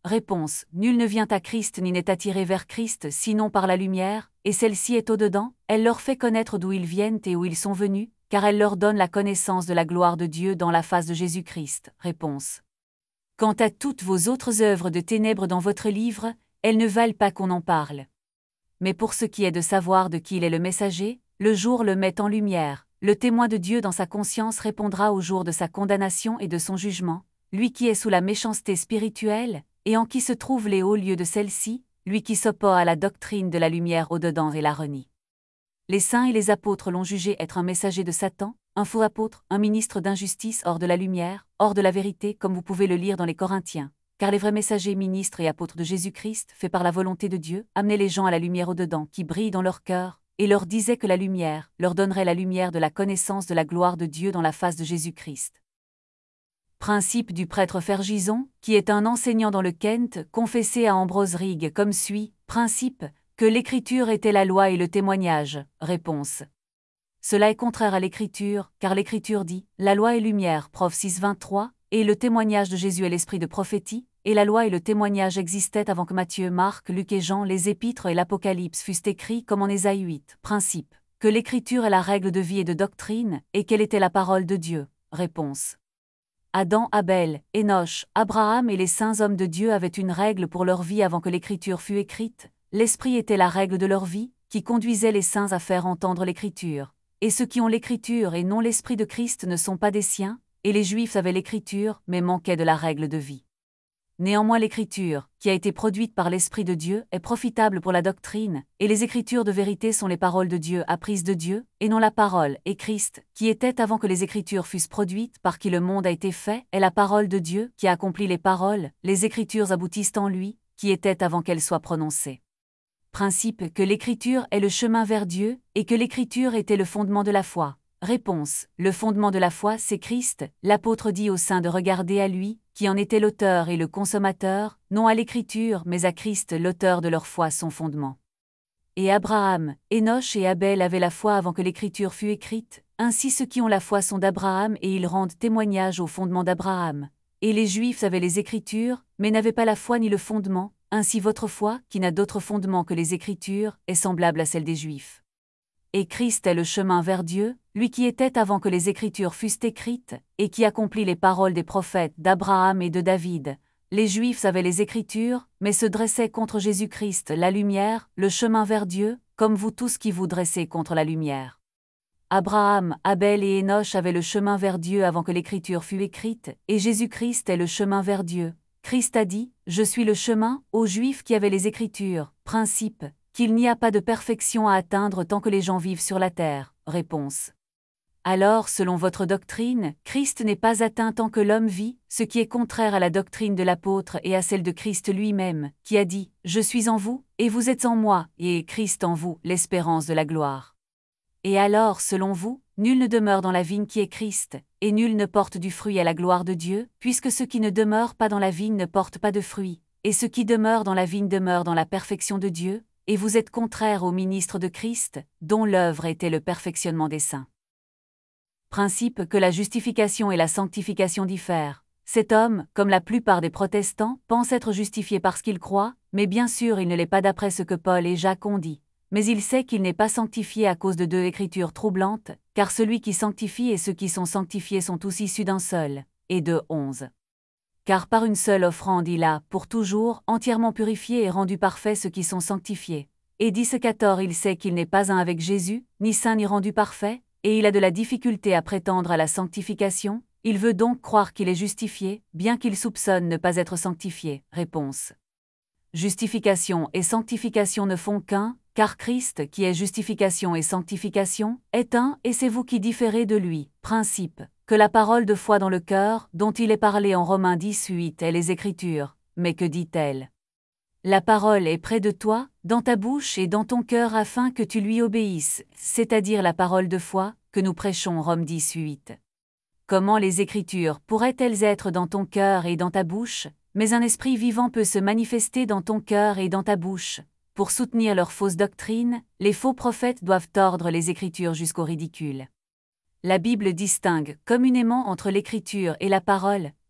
Réponse. Nul ne vient à Christ ni n'est attiré vers Christ sinon par la lumière, et celle-ci est au-dedans, elle leur fait connaître d'où ils viennent et où ils sont venus, car elle leur donne la connaissance de la gloire de Dieu dans la face de Jésus-Christ. Réponse. Quant à toutes vos autres œuvres de ténèbres dans votre livre, elles ne valent pas qu'on en parle. Mais pour ce qui est de savoir de qui il est le messager, le jour le met en lumière, le témoin de Dieu dans sa conscience répondra au jour de sa condamnation et de son jugement, lui qui est sous la méchanceté spirituelle, et en qui se trouvent les hauts lieux de celle-ci, lui qui s'oppose à la doctrine de la lumière au-dedans et la renie. Les saints et les apôtres l'ont jugé être un messager de Satan, un faux apôtre, un ministre d'injustice hors de la lumière, hors de la vérité, comme vous pouvez le lire dans les Corinthiens. Car les vrais messagers, ministres et apôtres de Jésus-Christ, faits par la volonté de Dieu, amenaient les gens à la lumière au-dedans, qui brille dans leur cœur, et leur disaient que la lumière leur donnerait la lumière de la connaissance de la gloire de Dieu dans la face de Jésus-Christ. Principe du prêtre Fergison, qui est un enseignant dans le Kent, confessé à Ambrose Rigg comme suit. Principe, que l'Écriture était la loi et le témoignage. Réponse. Cela est contraire à l'Écriture, car l'Écriture dit « La loi est lumière » Prof 6.23, et le témoignage de Jésus est l'esprit de prophétie, et la loi et le témoignage existaient avant que Matthieu, Marc, Luc et Jean, les Épîtres et l'Apocalypse fussent écrits comme en Ésaïe 8. Principe, que l'Écriture est la règle de vie et de doctrine, et qu'elle était la parole de Dieu. Réponse. Adam, Abel, Enoch, Abraham et les saints hommes de Dieu avaient une règle pour leur vie avant que l'Écriture fût écrite. L'Esprit était la règle de leur vie, qui conduisait les saints à faire entendre l'Écriture. Et ceux qui ont l'Écriture et non l'Esprit de Christ ne sont pas des siens, et les Juifs avaient l'Écriture, mais manquaient de la règle de vie. Néanmoins l'Écriture, qui a été produite par l'Esprit de Dieu, est profitable pour la doctrine, et les Écritures de vérité sont les paroles de Dieu apprises de Dieu, et non la parole, et Christ, qui était avant que les Écritures fussent produites, par qui le monde a été fait, est la parole de Dieu, qui a accompli les paroles, les Écritures aboutissent en lui, qui était avant qu'elles soient prononcées. Principe que l'Écriture est le chemin vers Dieu, et que l'Écriture était le fondement de la foi. Réponse. Le fondement de la foi, c'est Christ. L'apôtre dit aux saints de regarder à lui, qui en était l'auteur et le consommateur, non à l'Écriture, mais à Christ, l'auteur de leur foi, son fondement. Et Abraham, Enoch et Abel avaient la foi avant que l'Écriture fût écrite, ainsi ceux qui ont la foi sont d'Abraham et ils rendent témoignage au fondement d'Abraham. Et les Juifs avaient les Écritures, mais n'avaient pas la foi ni le fondement, ainsi votre foi, qui n'a d'autre fondement que les Écritures, est semblable à celle des Juifs. Et Christ est le chemin vers Dieu, lui qui était avant que les Écritures fussent écrites, et qui accomplit les paroles des prophètes d'Abraham et de David. Les Juifs avaient les Écritures, mais se dressaient contre Jésus-Christ, la lumière, le chemin vers Dieu, comme vous tous qui vous dressez contre la lumière. Abraham, Abel et Enoch avaient le chemin vers Dieu avant que l'Écriture fût écrite, et Jésus-Christ est le chemin vers Dieu. Christ a dit « Je suis le chemin » aux Juifs qui avaient les Écritures. Principe, qu'il n'y a pas de perfection à atteindre tant que les gens vivent sur la terre. Réponse. Alors, selon votre doctrine, Christ n'est pas atteint tant que l'homme vit, ce qui est contraire à la doctrine de l'apôtre et à celle de Christ lui-même, qui a dit « Je suis en vous, et vous êtes en moi, et Christ en vous, l'espérance de la gloire. » Et alors, selon vous, nul ne demeure dans la vigne qui est Christ, et nul ne porte du fruit à la gloire de Dieu, puisque ceux qui ne demeurent pas dans la vigne ne portent pas de fruit, et ceux qui demeurent dans la vigne demeurent dans la perfection de Dieu, et vous êtes contraires au ministre de Christ, dont l'œuvre était le perfectionnement des saints. Principe que la justification et la sanctification diffèrent. Cet homme, comme la plupart des protestants, pense être justifié parce qu'il croit, mais bien sûr il ne l'est pas d'après ce que Paul et Jacques ont dit. Mais il sait qu'il n'est pas sanctifié à cause de deux écritures troublantes, car celui qui sanctifie et ceux qui sont sanctifiés sont tous issus d'un seul, et de 11. Car par une seule offrande il a, pour toujours, entièrement purifié et rendu parfait ceux qui sont sanctifiés. Et 10-14 il sait qu'il n'est pas un avec Jésus, ni saint ni rendu parfait, et il a de la difficulté à prétendre à la sanctification, il veut donc croire qu'il est justifié, bien qu'il soupçonne ne pas être sanctifié. Réponse. Justification et sanctification ne font qu'un, car Christ, qui est justification et sanctification, est un, et c'est vous qui différez de lui. Principe. Que la parole de foi dans le cœur, dont il est parlé en Romains 10:8 est les Écritures, mais que dit-elle? La parole est près de toi, dans ta bouche et dans ton cœur afin que tu lui obéisses, c'est-à-dire la parole de foi, que nous prêchons Romains 10:8. Comment les Écritures pourraient-elles être dans ton cœur et dans ta bouche, mais un esprit vivant peut se manifester dans ton cœur et dans ta bouche? Pour soutenir leur fausse doctrine, les faux prophètes doivent tordre les Écritures jusqu'au ridicule. La Bible distingue communément entre l'Écriture et la parole.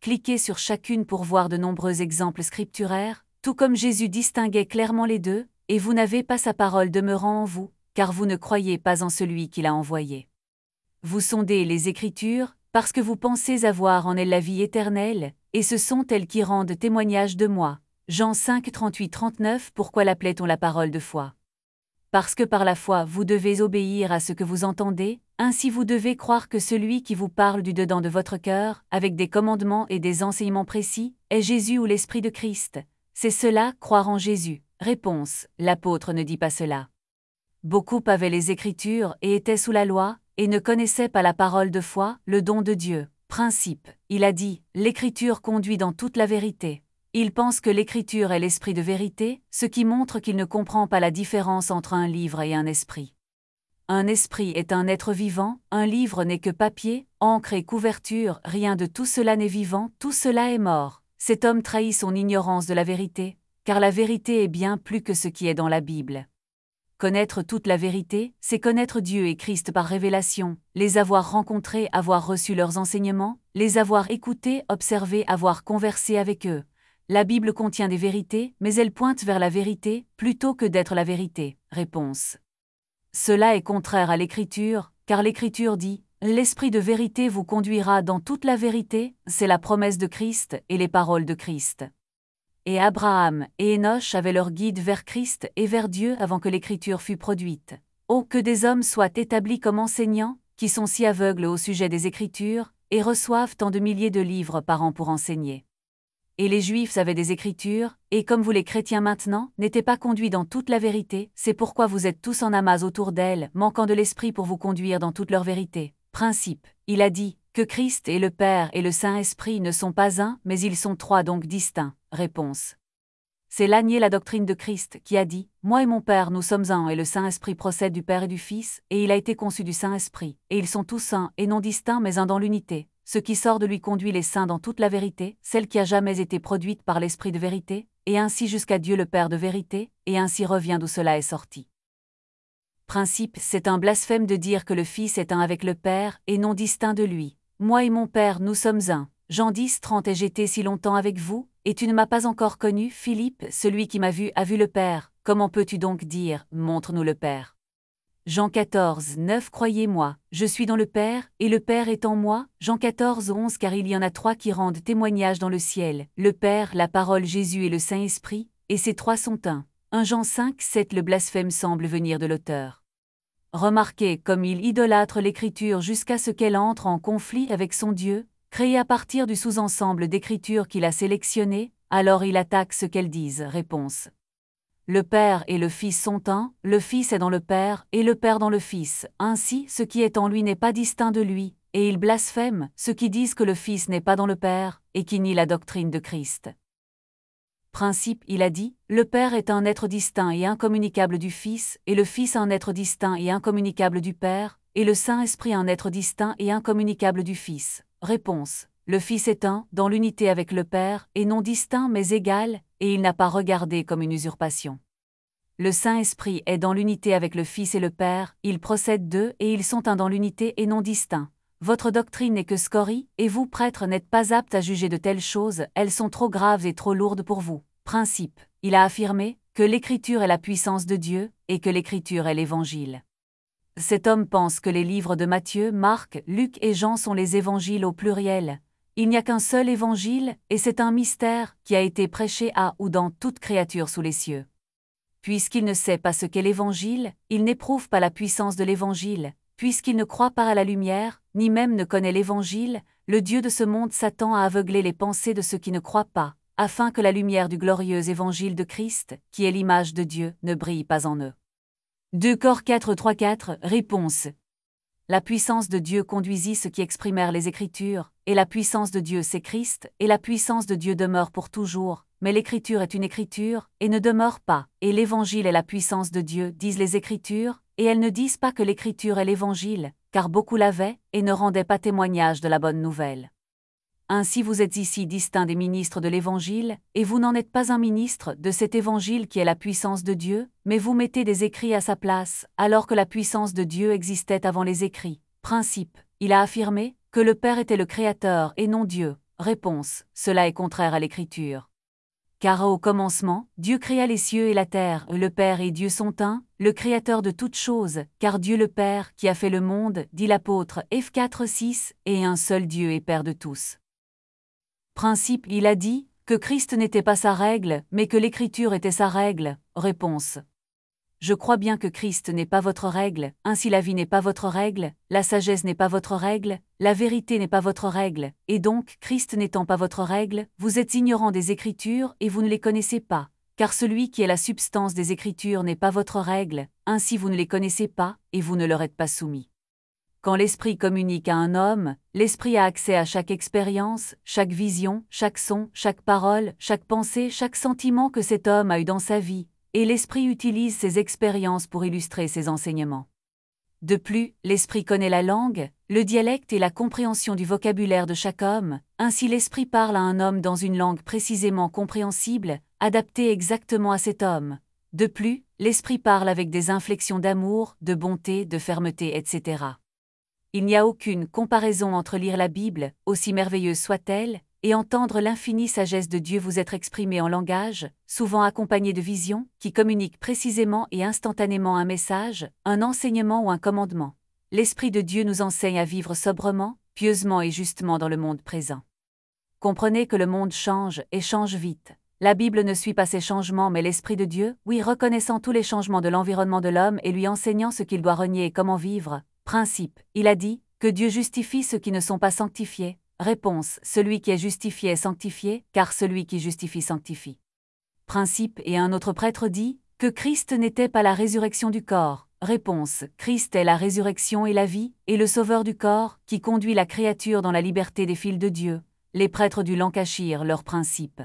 cliquez sur chacune pour voir de nombreux exemples scripturaires, tout comme Jésus distinguait clairement les deux, et vous n'avez pas sa parole demeurant en vous, car vous ne croyez pas en celui qui l'a envoyé. Vous sondez les Écritures, parce que vous pensez avoir en elles la vie éternelle, et ce sont elles qui rendent témoignage de moi. Jean 5, 38-39. Pourquoi l'appelait-on la parole de foi? Parce que par la foi vous devez obéir à ce que vous entendez, ainsi vous devez croire que celui qui vous parle du dedans de votre cœur, avec des commandements et des enseignements précis, est Jésus ou l'Esprit de Christ. C'est cela, croire en Jésus. Réponse: l'apôtre ne dit pas cela. Beaucoup avaient les Écritures et étaient sous la loi, et ne connaissaient pas la parole de foi, le don de Dieu. Principe: il a dit, l'Écriture conduit dans toute la vérité. Il pense que l'Écriture est l'esprit de vérité, ce qui montre qu'il ne comprend pas la différence entre un livre et un esprit. Un esprit est un être vivant, un livre n'est que papier, encre et couverture, rien de tout cela n'est vivant, tout cela est mort. Cet homme trahit son ignorance de la vérité, car la vérité est bien plus que ce qui est dans la Bible. Connaître toute la vérité, c'est connaître Dieu et Christ par révélation, les avoir rencontrés, avoir reçu leurs enseignements, les avoir écoutés, observés, avoir conversé avec eux. La Bible contient des vérités, mais elle pointe vers la vérité, plutôt que d'être la vérité. Réponse: cela est contraire à l'Écriture, car l'Écriture dit « L'Esprit de vérité vous conduira dans toute la vérité », c'est la promesse de Christ et les paroles de Christ. Et Abraham et Enoch avaient leur guide vers Christ et vers Dieu avant que l'Écriture fût produite. Oh, que des hommes soient établis comme enseignants, qui sont si aveugles au sujet des Écritures, et reçoivent tant de milliers de livres par an pour enseigner. Et les Juifs avaient des Écritures, et comme vous les chrétiens maintenant, n'étaient pas conduits dans toute la vérité, c'est pourquoi vous êtes tous en amas autour d'elles, manquant de l'Esprit pour vous conduire dans toute leur vérité. Principe: il a dit que Christ et le Père et le Saint-Esprit ne sont pas un, mais ils sont trois, donc distincts. Réponse: c'est là nier la doctrine de Christ, qui a dit « Moi et mon Père nous sommes un » et le Saint-Esprit procède du Père et du Fils, et il a été conçu du Saint-Esprit, et ils sont tous un, et non distincts mais un dans l'unité. Ce qui sort de lui conduit les saints dans toute la vérité, celle qui a jamais été produite par l'Esprit de vérité, et ainsi jusqu'à Dieu le Père de vérité, et ainsi revient d'où cela est sorti. Principe: c'est un blasphème de dire que le Fils est un avec le Père, et non distinct de lui. Moi et mon Père nous sommes un. Jean 10, 30. Et j'étais si longtemps avec vous, et tu ne m'as pas encore connu, Philippe, celui qui m'a vu a vu le Père. Comment peux-tu donc dire, montre-nous le Père? Jean 14, 9. Croyez-moi, je suis dans le Père, et le Père est en moi. Jean 14, 11. Car il y en a trois qui rendent témoignage dans le ciel, le Père, la parole, Jésus et le Saint-Esprit, et ces trois sont un. 1 Jean 5, 7. Le blasphème semble venir de l'auteur. Remarquez comme il idolâtre l'Écriture jusqu'à ce qu'elle entre en conflit avec son Dieu, créé à partir du sous-ensemble d'Écritures qu'il a sélectionné, alors il attaque ce qu'elles disent. Réponse: le Père et le Fils sont un, le Fils est dans le Père, et le Père dans le Fils. Ainsi, ce qui est en lui n'est pas distinct de lui, et ils blasphèment, ceux qui disent que le Fils n'est pas dans le Père, et qui nient la doctrine de Christ. Principe: il a dit, le Père est un être distinct et incommunicable du Fils, et le Fils un être distinct et incommunicable du Père, et le Saint-Esprit un être distinct et incommunicable du Fils. Réponse: le Fils est un, dans l'unité avec le Père, et non distinct mais égal, et il n'a pas regardé comme une usurpation. Le Saint-Esprit est dans l'unité avec le Fils et le Père, ils procèdent d'eux et ils sont un dans l'unité et non distincts. Votre doctrine n'est que scorie, et vous, prêtres, n'êtes pas aptes à juger de telles choses, elles sont trop graves et trop lourdes pour vous. Principe: il a affirmé que l'Écriture est la puissance de Dieu, et que l'Écriture est l'Évangile. Cet homme pense que les livres de Matthieu, Marc, Luc et Jean sont les évangiles au pluriel. Il n'y a qu'un seul évangile, et c'est un mystère qui a été prêché à ou dans toute créature sous les cieux. Puisqu'il ne sait pas ce qu'est l'évangile, il n'éprouve pas la puissance de l'évangile. Puisqu'il ne croit pas à la lumière, ni même ne connaît l'évangile, le Dieu de ce monde s'attend à aveugler les pensées de ceux qui ne croient pas, afin que la lumière du glorieux évangile de Christ, qui est l'image de Dieu, ne brille pas en eux. 2 Cor 4, 3, 4. Réponse: la puissance de Dieu conduisit ceux qui exprimèrent les Écritures, et la puissance de Dieu c'est Christ, et la puissance de Dieu demeure pour toujours, mais l'Écriture est une Écriture, et ne demeure pas, et l'Évangile est la puissance de Dieu, disent les Écritures, et elles ne disent pas que l'Écriture est l'Évangile, car beaucoup l'avaient, et ne rendaient pas témoignage de la bonne nouvelle. Ainsi vous êtes ici distincts des ministres de l'Évangile, et vous n'en êtes pas un ministre de cet Évangile qui est la puissance de Dieu, mais vous mettez des écrits à sa place, alors que la puissance de Dieu existait avant les écrits. Principe: il a affirmé que le Père était le Créateur et non Dieu. Réponse. Cela est contraire à l'Écriture. Car au commencement, Dieu créa les cieux et la terre, le Père et Dieu sont un, le Créateur de toutes choses, car Dieu le Père, qui a fait le monde, dit l'apôtre Eph 4:6, est un seul Dieu et Père de tous. Principe, il a dit, que Christ n'était pas sa règle, mais que l'Écriture était sa règle. Réponse. Je crois bien que Christ n'est pas votre règle, ainsi la vie n'est pas votre règle, la sagesse n'est pas votre règle, la vérité n'est pas votre règle, et donc, Christ n'étant pas votre règle, vous êtes ignorant des Écritures et vous ne les connaissez pas, car celui qui est la substance des Écritures n'est pas votre règle, ainsi vous ne les connaissez pas, et vous ne leur êtes pas soumis. Quand l'Esprit communique à un homme, l'Esprit a accès à chaque expérience, chaque vision, chaque son, chaque parole, chaque pensée, chaque sentiment que cet homme a eu dans sa vie, et l'Esprit utilise ces expériences pour illustrer ses enseignements. De plus, l'Esprit connaît la langue, le dialecte et la compréhension du vocabulaire de chaque homme, ainsi l'Esprit parle à un homme dans une langue précisément compréhensible, adaptée exactement à cet homme. De plus, l'Esprit parle avec des inflexions d'amour, de bonté, de fermeté, etc. Il n'y a aucune comparaison entre lire la Bible, aussi merveilleuse soit-elle, et entendre l'infinie sagesse de Dieu vous être exprimée en langage, souvent accompagné de visions, qui communiquent précisément et instantanément un message, un enseignement ou un commandement. L'Esprit de Dieu nous enseigne à vivre sobrement, pieusement et justement dans le monde présent. Comprenez que le monde change et change vite. La Bible ne suit pas ces changements mais l'Esprit de Dieu, oui, reconnaissant tous les changements de l'environnement de l'homme et lui enseignant ce qu'il doit renier et comment vivre. Principe, il a dit, que Dieu justifie ceux qui ne sont pas sanctifiés. Réponse, celui qui est justifié est sanctifié, car celui qui justifie sanctifie. Principe, et un autre prêtre dit, que Christ n'était pas la résurrection du corps. Réponse, Christ est la résurrection et la vie, et le sauveur du corps, qui conduit la créature dans la liberté des fils de Dieu. Les prêtres du Lancashire, leur principe.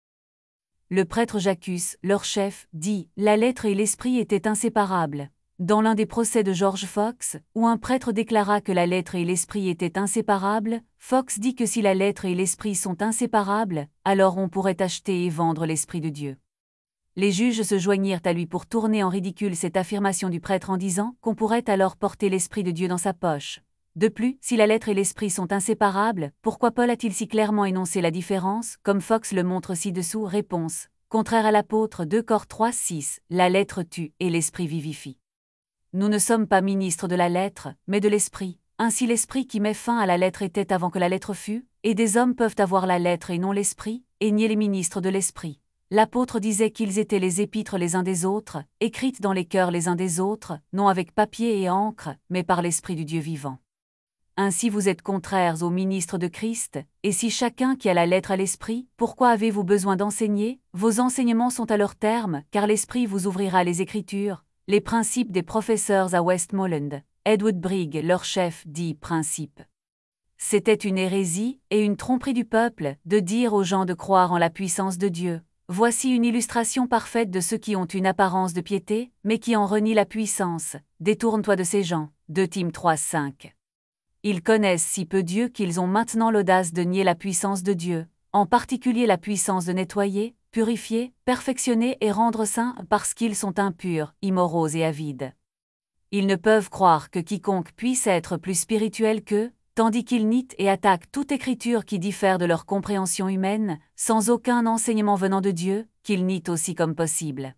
Le prêtre Jacques, leur chef, dit, la lettre et l'esprit étaient inséparables. Dans l'un des procès de George Fox, où un prêtre déclara que la lettre et l'esprit étaient inséparables, Fox dit que si la lettre et l'esprit sont inséparables, alors on pourrait acheter et vendre l'Esprit de Dieu. Les juges se joignirent à lui pour tourner en ridicule cette affirmation du prêtre en disant qu'on pourrait alors porter l'Esprit de Dieu dans sa poche. De plus, si la lettre et l'esprit sont inséparables, pourquoi Paul a-t-il si clairement énoncé la différence, comme Fox le montre ci-dessous? Réponse. Contraire à l'apôtre 2 Cor 3:6, la lettre tue et l'esprit vivifie. Nous ne sommes pas ministres de la lettre, mais de l'esprit. Ainsi l'esprit qui met fin à la lettre était avant que la lettre fût, et des hommes peuvent avoir la lettre et non l'esprit, et nier les ministres de l'esprit. L'apôtre disait qu'ils étaient les épîtres les uns des autres, écrites dans les cœurs les uns des autres, non avec papier et encre, mais par l'Esprit du Dieu vivant. Ainsi vous êtes contraires aux ministres de Christ, et si chacun qui a la lettre a l'esprit, pourquoi avez-vous besoin d'enseigner? Vos enseignements sont à leur terme, car l'esprit vous ouvrira les Écritures. Les principes des professeurs à Westmoreland. Edward Brigg, leur chef, dit principe. C'était une hérésie et une tromperie du peuple de dire aux gens de croire en la puissance de Dieu. Voici une illustration parfaite de ceux qui ont une apparence de piété, mais qui en renient la puissance. Détourne-toi de ces gens. 2 Tim 3:5. Ils connaissent si peu Dieu qu'ils ont maintenant l'audace de nier la puissance de Dieu, en particulier la puissance de nettoyer, purifier, perfectionner et rendre saints parce qu'ils sont impurs, immoraux et avides. Ils ne peuvent croire que quiconque puisse être plus spirituel qu'eux, tandis qu'ils nient et attaquent toute écriture qui diffère de leur compréhension humaine, sans aucun enseignement venant de Dieu, qu'ils nient aussi comme possible.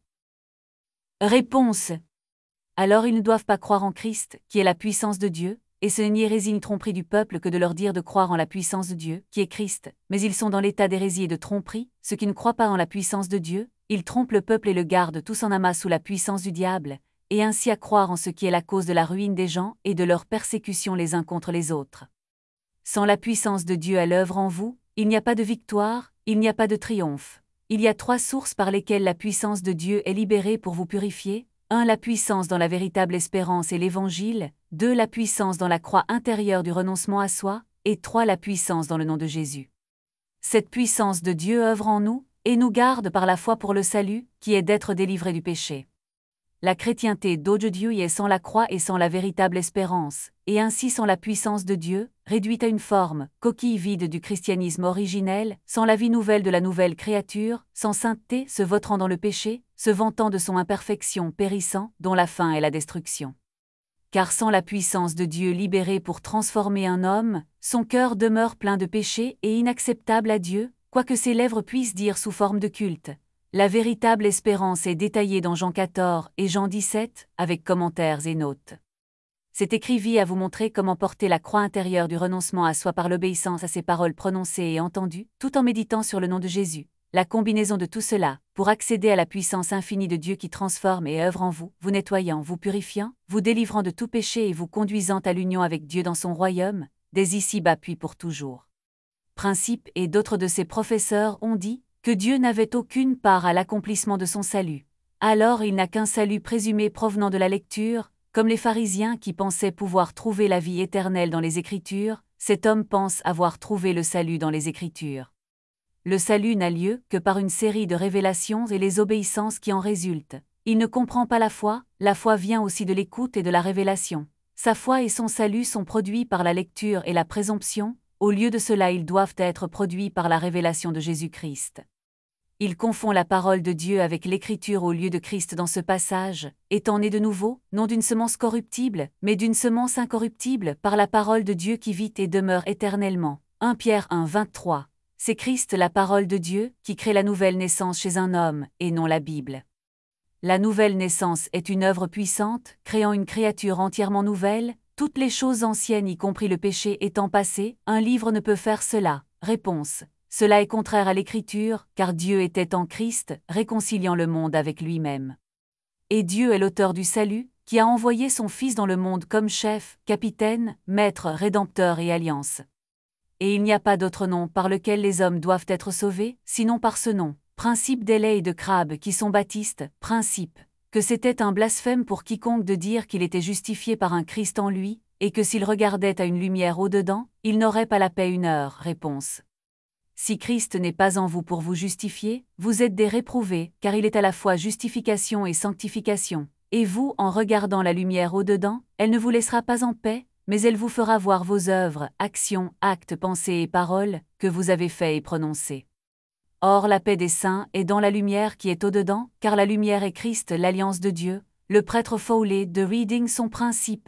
Réponse. Alors ils ne doivent pas croire en Christ, qui est la puissance de Dieu, et ce n'est ni hérésie ni tromperie du peuple que de leur dire de croire en la puissance de Dieu, qui est Christ, mais ils sont dans l'état d'hérésie et de tromperie, ceux qui ne croient pas en la puissance de Dieu, ils trompent le peuple et le gardent tous en amas sous la puissance du diable, et ainsi à croire en ce qui est la cause de la ruine des gens et de leur persécution les uns contre les autres. Sans la puissance de Dieu à l'œuvre en vous, il n'y a pas de victoire, il n'y a pas de triomphe. Il y a 3 sources par lesquelles la puissance de Dieu est libérée pour vous purifier. 1. La puissance dans la véritable espérance et l'Évangile. 2. La puissance dans la croix intérieure du renoncement à soi. Et 3. La puissance dans le nom de Jésus. Cette puissance de Dieu œuvre en nous, et nous garde par la foi pour le salut, qui est d'être délivré du péché. La chrétienté d'aujourd'hui est sans la croix et sans la véritable espérance, et ainsi sans la puissance de Dieu, réduite à une forme, coquille vide du christianisme originel, sans la vie nouvelle de la nouvelle créature, sans sainteté, se vautrant dans le péché, se vantant de son imperfection périssant, dont la fin est la destruction. car sans la puissance de Dieu libérée pour transformer un homme, son cœur demeure plein de péché et inacceptable à Dieu, quoique ses lèvres puissent dire sous forme de culte. La véritable espérance est détaillée dans Jean 14 et Jean 17, avec commentaires et notes. C'est écrit à vous montrer comment porter la croix intérieure du renoncement à soi par l'obéissance à ses paroles prononcées et entendues, tout en méditant sur le nom de Jésus. La combinaison de tout cela, pour accéder à la puissance infinie de Dieu qui transforme et œuvre en vous, vous nettoyant, vous purifiant, vous délivrant de tout péché et vous conduisant à l'union avec Dieu dans son royaume, dès ici-bas puis pour toujours. Principe et d'autres de ses professeurs ont dit que Dieu n'avait aucune part à l'accomplissement de son salut. Alors il n'a qu'un salut présumé provenant de la lecture, comme les pharisiens qui pensaient pouvoir trouver la vie éternelle dans les Écritures, cet homme pense avoir trouvé le salut dans les Écritures. Le salut n'a lieu que par une série de révélations et les obéissances qui en résultent. Il ne comprend pas la foi vient aussi de l'écoute et de la révélation. Sa foi et son salut sont produits par la lecture et la présomption, au lieu de cela ils doivent être produits par la révélation de Jésus-Christ. Il confond la parole de Dieu avec l'Écriture au lieu de Christ dans ce passage, étant né de nouveau, non d'une semence corruptible, mais d'une semence incorruptible par la parole de Dieu qui vit et demeure éternellement. 1 Pierre 1, 23. C'est Christ la parole de Dieu qui crée la nouvelle naissance chez un homme, et non la Bible. La nouvelle naissance est une œuvre puissante, créant une créature entièrement nouvelle, toutes les choses anciennes y compris le péché étant passées, un livre ne peut faire cela. Réponse. Cela est contraire à l'Écriture, car Dieu était en Christ, réconciliant le monde avec lui-même. Et Dieu est l'auteur du salut, qui a envoyé son Fils dans le monde comme chef, capitaine, maître, rédempteur et alliance. Et il n'y a pas d'autre nom par lequel les hommes doivent être sauvés, sinon par ce nom. Principe d'Hélène et de Crabe qui sont baptistes, principe, que c'était un blasphème pour quiconque de dire qu'il était justifié par un Christ en lui, et que s'il regardait à une lumière au-dedans, il n'aurait pas la paix une heure. Réponse. Si Christ n'est pas en vous pour vous justifier, vous êtes des réprouvés, car il est à la fois justification et sanctification. Et vous, en regardant la lumière au-dedans, elle ne vous laissera pas en paix, mais elle vous fera voir vos œuvres, actions, actes, pensées et paroles, que vous avez faits et prononcés. Or la paix des saints est dans la lumière qui est au-dedans, car la lumière est Christ, l'alliance de Dieu. Le prêtre Fowler de Reading son principe,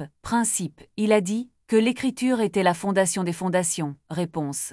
il a dit que l'Écriture était la fondation des fondations. Réponse.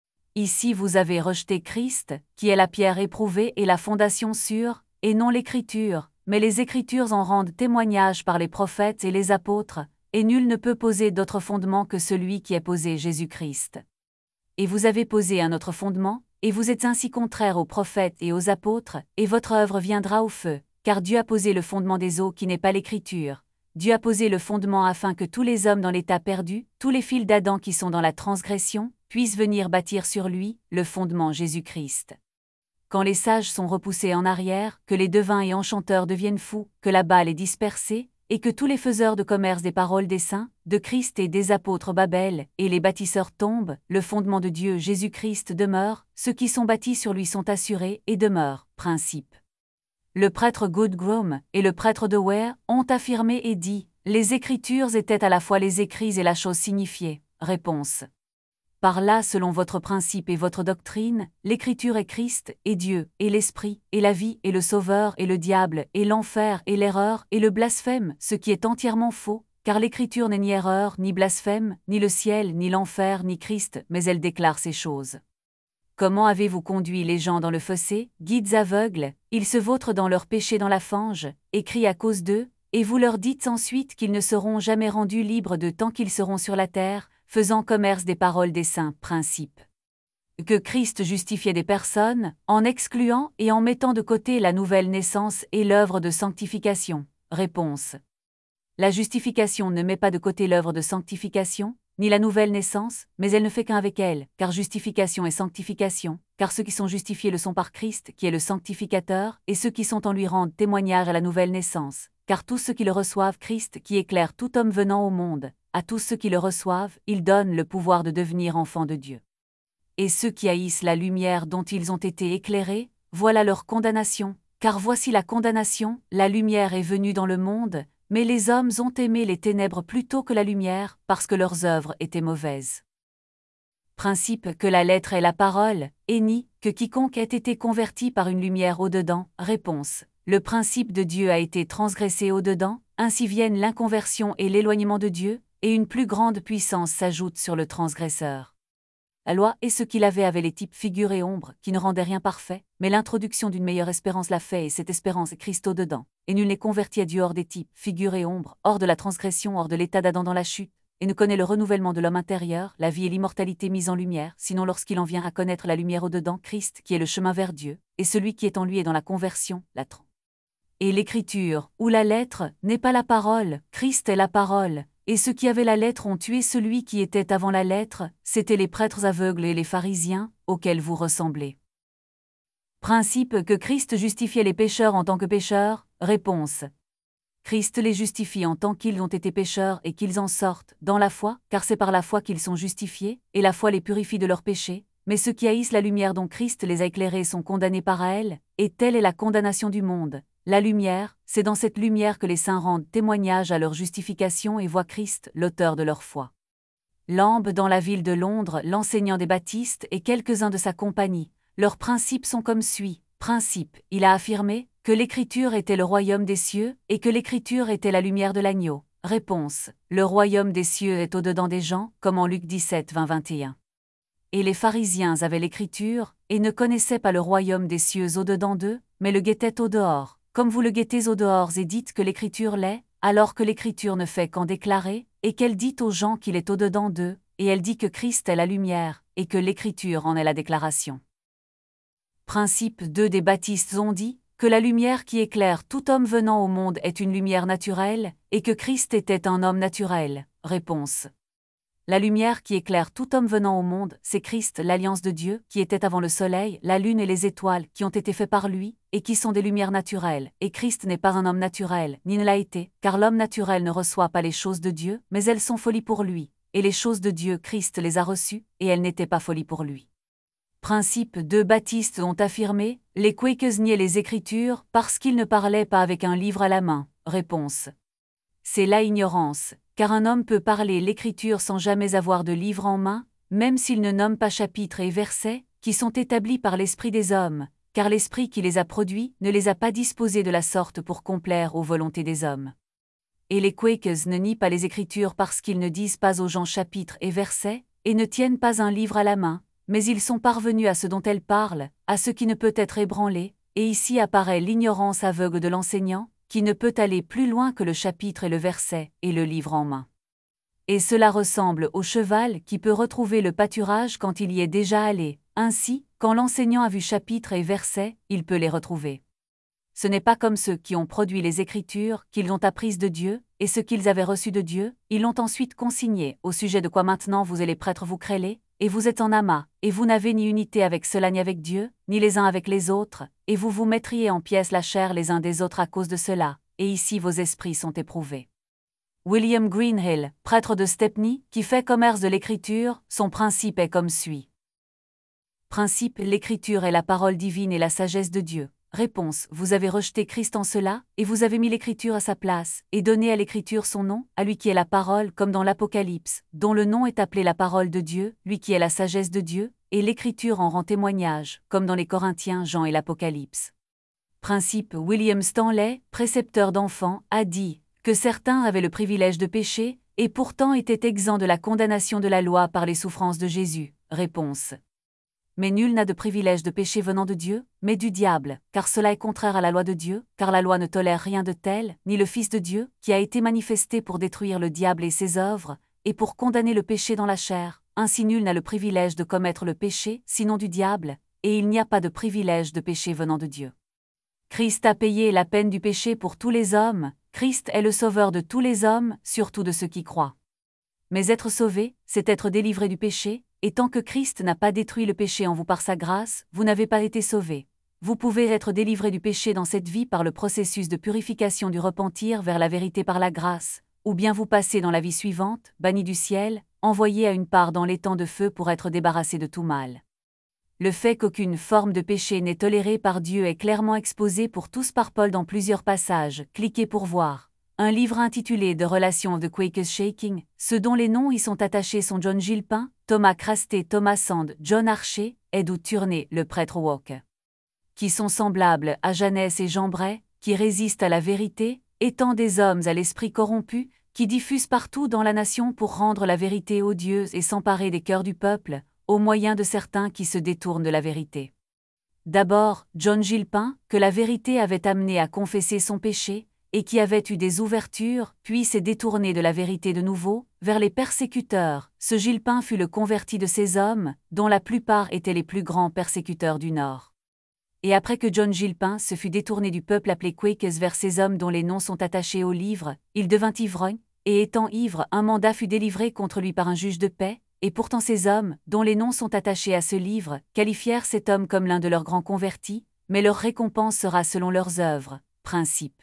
Ici vous avez rejeté Christ, qui est la pierre éprouvée et la fondation sûre, et non l'Écriture, mais les Écritures en rendent témoignage par les prophètes et les apôtres, et nul ne peut poser d'autre fondement que celui qui est posé Jésus-Christ. Et vous avez posé un autre fondement, et vous êtes ainsi contraire aux prophètes et aux apôtres, et votre œuvre viendra au feu, car Dieu a posé le fondement des eaux qui n'est pas l'Écriture. Dieu a posé le fondement afin que tous les hommes dans l'état perdu, tous les fils d'Adam qui sont dans la transgression, puissent venir bâtir sur lui, le fondement Jésus-Christ. Quand les sages sont repoussés en arrière, que les devins et enchanteurs deviennent fous, que la balle est dispersée, et que tous les faiseurs de commerce des paroles des saints, de Christ et des apôtres Babel, et les bâtisseurs tombent, le fondement de Dieu Jésus-Christ demeure, ceux qui sont bâtis sur lui sont assurés et demeurent. Principe. Le prêtre Goodgrom et le prêtre de Ware ont affirmé et dit « Les Écritures étaient à la fois les écrits et la chose signifiée ». Réponse. Par là, selon votre principe et votre doctrine, l'Écriture est Christ, et Dieu, et l'Esprit, et la vie, et le Sauveur, et le diable, et l'enfer, et l'erreur, et le blasphème, ce qui est entièrement faux, car l'Écriture n'est ni erreur, ni blasphème, ni le ciel, ni l'enfer, ni Christ, mais elle déclare ces choses. Comment avez-vous conduit les gens dans le fossé, guides aveugles, ils se vautrent dans leurs péchés dans la fange, et crient à cause d'eux, et vous leur dites ensuite qu'ils ne seront jamais rendus libres de tant qu'ils seront sur la terre, faisant commerce des paroles des saints. Principe. Que Christ justifiait des personnes, en excluant et en mettant de côté la nouvelle naissance et l'œuvre de sanctification. Réponse. La justification ne met pas de côté l'œuvre de sanctification, ni la nouvelle naissance, mais elle ne fait qu'un avec elle, car justification et sanctification, car ceux qui sont justifiés le sont par Christ, qui est le sanctificateur, et ceux qui sont en lui rendent témoignage à la nouvelle naissance, car tous ceux qui le reçoivent Christ qui éclaire tout homme venant au monde, à tous ceux qui le reçoivent, il donne le pouvoir de devenir enfants de Dieu. Et ceux qui haïssent la lumière dont ils ont été éclairés, voilà leur condamnation, car voici la condamnation, la lumière est venue dans le monde, mais les hommes ont aimé les ténèbres plutôt que la lumière, parce que leurs œuvres étaient mauvaises. Principe que la lettre est la parole, et ni que quiconque ait été converti par une lumière au-dedans. Réponse. Le principe de Dieu a été transgressé au-dedans, ainsi viennent l'inconversion et l'éloignement de Dieu, et une plus grande puissance s'ajoute sur le transgresseur. La loi et ce qu'il avait les types figures et ombres, qui ne rendaient rien parfait, mais l'introduction d'une meilleure espérance l'a fait et cette espérance est Christ au-dedans, et nul n'est converti à Dieu hors des types, figures et ombres, hors de la transgression, hors de l'état d'Adam dans la chute, et ne connaît le renouvellement de l'homme intérieur, la vie et l'immortalité mise en lumière, sinon lorsqu'il en vient à connaître la lumière au-dedans, Christ qui est le chemin vers Dieu, et celui qui est en lui est dans la conversion, la trans. Et l'écriture, ou la lettre, n'est pas la parole, Christ est la parole, et ceux qui avaient la lettre ont tué celui qui était avant la lettre, c'étaient les prêtres aveugles et les pharisiens, auxquels vous ressemblez. Principe que Christ justifiait les pécheurs en tant que pécheurs, réponse. Christ les justifie en tant qu'ils ont été pécheurs et qu'ils en sortent, dans la foi, car c'est par la foi qu'ils sont justifiés, et la foi les purifie de leurs péchés, mais ceux qui haïssent la lumière dont Christ les a éclairés sont condamnés par elle, et telle est la condamnation du monde. La lumière, c'est dans cette lumière que les saints rendent témoignage à leur justification et voient Christ, l'auteur de leur foi. Lambe dans la ville de Londres, l'enseignant des baptistes et quelques-uns de sa compagnie, leurs principes sont comme suit. Principe, il a affirmé que l'écriture était le royaume des cieux et que l'écriture était la lumière de l'agneau. Réponse, le royaume des cieux est au-dedans des gens, comme en Luc 17, 20-21. Et les pharisiens avaient l'écriture, et ne connaissaient pas le royaume des cieux au-dedans d'eux, mais le guettaient au dehors. Comme vous le guettez au dehors et dites que l'écriture l'est, alors que l'écriture ne fait qu'en déclarer, et qu'elle dit aux gens qu'il est au-dedans d'eux, et elle dit que Christ est la lumière, et que l'écriture en est la déclaration. Principe 2 des baptistes ont dit que la lumière qui éclaire tout homme venant au monde est une lumière naturelle, et que Christ était un homme naturel. Réponse. La lumière qui éclaire tout homme venant au monde, c'est Christ, l'alliance de Dieu, qui était avant le soleil, la lune et les étoiles, qui ont été faits par lui, et qui sont des lumières naturelles, et Christ n'est pas un homme naturel, ni ne l'a été, car l'homme naturel ne reçoit pas les choses de Dieu, mais elles sont folie pour lui, et les choses de Dieu Christ les a reçues, et elles n'étaient pas folie pour lui. Principe 2 baptistes ont affirmé, les Quakers niaient les Écritures, parce qu'ils ne parlaient pas avec un livre à la main. Réponse. C'est la ignorance, car un homme peut parler l'Écriture sans jamais avoir de livre en main, même s'il ne nomme pas chapitres et versets, qui sont établis par l'Esprit des hommes, car l'Esprit qui les a produits ne les a pas disposés de la sorte pour complaire aux volontés des hommes. Et les Quakers ne nient pas les Écritures parce qu'ils ne disent pas aux gens chapitres et versets, et ne tiennent pas un livre à la main, mais ils sont parvenus à ce dont elles parlent, à ce qui ne peut être ébranlé, et ici apparaît l'ignorance aveugle de l'enseignant, qui ne peut aller plus loin que le chapitre et le verset, et le livre en main. Et cela ressemble au cheval qui peut retrouver le pâturage quand il y est déjà allé, ainsi, quand l'enseignant a vu chapitre et verset, il peut les retrouver. Ce n'est pas comme ceux qui ont produit les Écritures, qu'ils ont apprises de Dieu, et ce qu'ils avaient reçu de Dieu, ils l'ont ensuite consigné, au sujet de quoi maintenant vous et les prêtres vous crêlez, et vous êtes en amas, et vous n'avez ni unité avec cela ni avec Dieu, ni les uns avec les autres, et vous vous mettriez en pièces la chair les uns des autres à cause de cela, et ici vos esprits sont éprouvés. William Greenhill, prêtre de Stepney, qui fait commerce de l'écriture, son principe est comme suit. Principe, l'écriture est la parole divine et la sagesse de Dieu. Réponse, vous avez rejeté Christ en cela, et vous avez mis l'écriture à sa place, et donné à l'écriture son nom, à lui qui est la parole, comme dans l'Apocalypse, dont le nom est appelé la parole de Dieu, lui qui est la sagesse de Dieu, et l'écriture en rend témoignage, comme dans les Corinthiens, Jean et l'Apocalypse. Principe, William Stanley, précepteur d'enfants, a dit que certains avaient le privilège de pécher, et pourtant étaient exempts de la condamnation de la loi par les souffrances de Jésus. Réponse. Mais nul n'a de privilège de péché venant de Dieu, mais du diable, car cela est contraire à la loi de Dieu, car la loi ne tolère rien de tel, ni le Fils de Dieu, qui a été manifesté pour détruire le diable et ses œuvres, et pour condamner le péché dans la chair. Ainsi nul n'a le privilège de commettre le péché, sinon du diable, et il n'y a pas de privilège de péché venant de Dieu. Christ a payé la peine du péché pour tous les hommes, Christ est le sauveur de tous les hommes, surtout de ceux qui croient. Mais être sauvé, c'est être délivré du péché, et tant que Christ n'a pas détruit le péché en vous par sa grâce, vous n'avez pas été sauvé. Vous pouvez être délivré du péché dans cette vie par le processus de purification du repentir vers la vérité par la grâce, ou bien vous passez dans la vie suivante, banni du ciel, envoyé à une part dans l'étang de feu pour être débarrassé de tout mal. Le fait qu'aucune forme de péché n'est tolérée par Dieu est clairement exposé pour tous par Paul dans plusieurs passages, cliquez pour voir. Un livre intitulé The Relation of the Quakers Shaking, ceux dont les noms y sont attachés sont John Gilpin, Thomas Crasté, Thomas Sand, John Archer, Edward Turney, le prêtre Walker. Qui sont semblables à Jeannès et Jean Bray, qui résistent à la vérité, étant des hommes à l'esprit corrompu, qui diffusent partout dans la nation pour rendre la vérité odieuse et s'emparer des cœurs du peuple, au moyen de certains qui se détournent de la vérité. D'abord, John Gilpin, que la vérité avait amené à confesser son péché, et qui avait eu des ouvertures, puis s'est détourné de la vérité de nouveau, vers les persécuteurs. Ce Gilpin fut le converti de ces hommes, dont la plupart étaient les plus grands persécuteurs du Nord. Et après que John Gilpin se fut détourné du peuple appelé Quakers vers ces hommes dont les noms sont attachés au livre, il devint ivrogne, et étant ivre, un mandat fut délivré contre lui par un juge de paix, et pourtant ces hommes, dont les noms sont attachés à ce livre, qualifièrent cet homme comme l'un de leurs grands convertis, mais leur récompense sera selon leurs œuvres. Principe.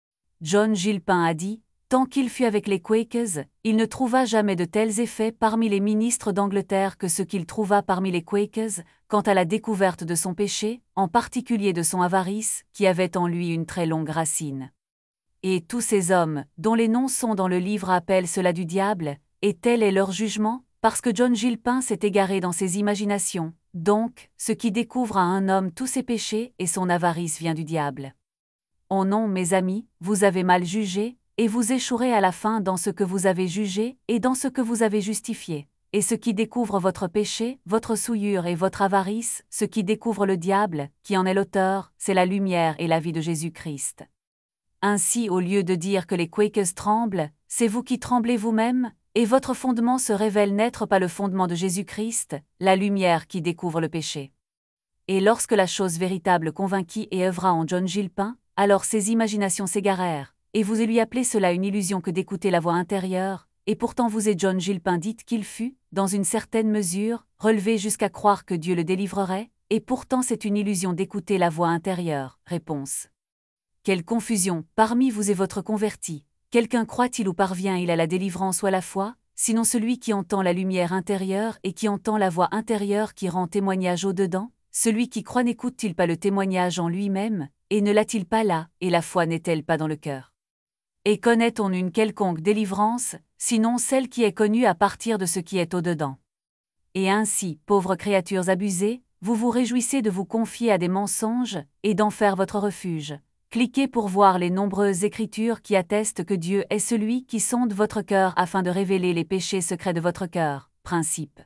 John Gilpin a dit, tant qu'il fut avec les Quakers, il ne trouva jamais de tels effets parmi les ministres d'Angleterre que ce qu'il trouva parmi les Quakers, quant à la découverte de son péché, en particulier de son avarice, qui avait en lui une très longue racine. Et tous ces hommes, dont les noms sont dans le livre appellent cela du diable, et tel est leur jugement, parce que John Gilpin s'est égaré dans ses imaginations. Donc, ce qui découvre à un homme tous ses péchés et son avarice vient du diable. Oh non, mes amis, vous avez mal jugé, et vous échouerez à la fin dans ce que vous avez jugé et dans ce que vous avez justifié. Et ce qui découvre votre péché, votre souillure et votre avarice, ce qui découvre le diable, qui en est l'auteur, c'est la lumière et la vie de Jésus-Christ. Ainsi, au lieu de dire que les Quakers tremblent, c'est vous qui tremblez vous-même, et votre fondement se révèle n'être pas le fondement de Jésus-Christ, la lumière qui découvre le péché. Et lorsque la chose véritable convainquit et œuvra en John Gilpin, alors ses imaginations s'égarèrent, et vous lui appelez cela une illusion que d'écouter la voix intérieure, et pourtant vous et John Gilpin dites qu'il fut, dans une certaine mesure, relevé jusqu'à croire que Dieu le délivrerait, et pourtant c'est une illusion d'écouter la voix intérieure. Réponse. Quelle confusion, parmi vous et votre converti! Quelqu'un croit-il ou parvient-il à la délivrance ou à la foi, sinon celui qui entend la lumière intérieure et qui entend la voix intérieure qui rend témoignage au-dedans? Celui qui croit n'écoute-t-il pas le témoignage en lui-même, et ne l'a-t-il pas là, et la foi n'est-elle pas dans le cœur? Et connaît-on une quelconque délivrance, sinon celle qui est connue à partir de ce qui est au-dedans? Et ainsi, pauvres créatures abusées, vous vous réjouissez de vous confier à des mensonges, et d'en faire votre refuge. Cliquez pour voir les nombreuses écritures qui attestent que Dieu est celui qui sonde votre cœur afin de révéler les péchés secrets de votre cœur. Principe.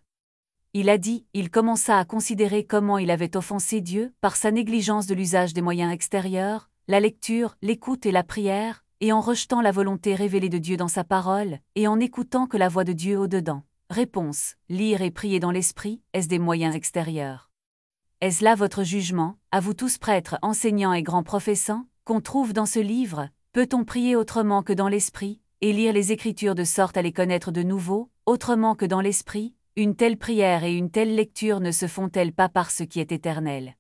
Il a dit, il commença à considérer comment il avait offensé Dieu par sa négligence de l'usage des moyens extérieurs, la lecture, l'écoute et la prière, et en rejetant la volonté révélée de Dieu dans sa parole, et en écoutant que la voix de Dieu au-dedans. Réponse. Lire et prier dans l'esprit, est-ce des moyens extérieurs? Est-ce là votre jugement, à vous tous prêtres, enseignants et grands professants, qu'on trouve dans ce livre? Peut-on prier autrement que dans l'esprit, et lire les Écritures de sorte à les connaître de nouveau, autrement que dans l'esprit? Une telle prière et une telle lecture ne se font-elles pas par ce qui est éternel?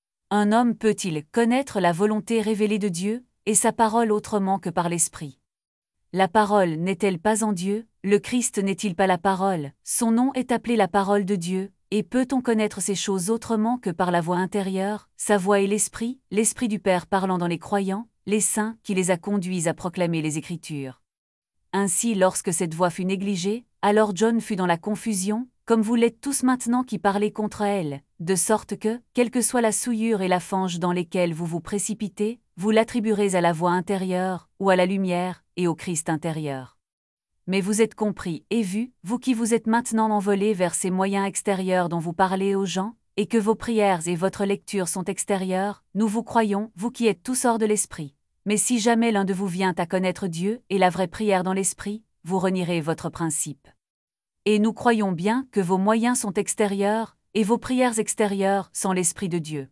Un homme peut-il connaître la volonté révélée de Dieu, et sa parole autrement que par l'esprit? La parole n'est-elle pas en Dieu? Le Christ n'est-il pas la parole? Son nom est appelé la parole de Dieu, et peut-on connaître ces choses autrement que par la voix intérieure, sa voix et l'esprit du Père parlant dans les croyants, les saints qui les a conduits à proclamer les Écritures? Ainsi lorsque cette voix fut négligée, alors John fut dans la confusion, comme vous l'êtes tous maintenant qui parlez contre elle, de sorte que, quelle que soit la souillure et la fange dans lesquelles vous vous précipitez, vous l'attribuerez à la voix intérieure, ou à la lumière, et au Christ intérieur. Mais vous êtes compris et vus, vous qui vous êtes maintenant envolés vers ces moyens extérieurs dont vous parlez aux gens, et que vos prières et votre lecture sont extérieures, nous vous croyons, vous qui êtes tous hors de l'esprit. Mais si jamais l'un de vous vient à connaître Dieu et la vraie prière dans l'esprit, vous renierez votre principe. Et nous croyons bien que vos moyens sont extérieurs, et vos prières extérieures sont l'Esprit de Dieu.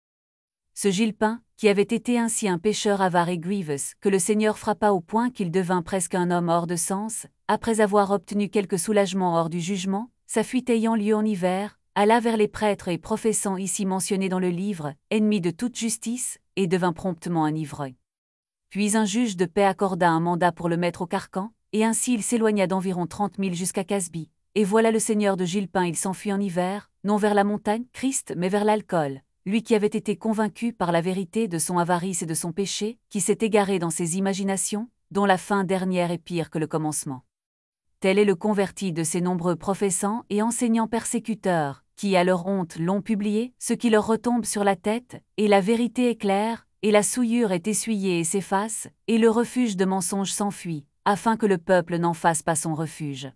Ce Gilpin, qui avait été ainsi un pécheur avare et grievous, que le Seigneur frappa au point qu'il devint presque un homme hors de sens, après avoir obtenu quelque soulagement hors du jugement, sa fuite ayant lieu en hiver, alla vers les prêtres et professant ici mentionnés dans le livre, ennemi de toute justice, et devint promptement un ivrogne. Puis un juge de paix accorda un mandat pour le mettre au carcan, et ainsi il s'éloigna d'environ 30 milles jusqu'à Casby. Et voilà le seigneur de Gilpin, il s'enfuit en hiver, non vers la montagne, Christ, mais vers l'alcool. Lui qui avait été convaincu par la vérité de son avarice et de son péché, qui s'est égaré dans ses imaginations, dont la fin dernière est pire que le commencement. Tel est le converti de ces nombreux professants et enseignants persécuteurs, qui à leur honte l'ont publié, ce qui leur retombe sur la tête, et la vérité est claire, et la souillure est essuyée et s'efface, et le refuge de mensonges s'enfuit, afin que le peuple n'en fasse pas son refuge.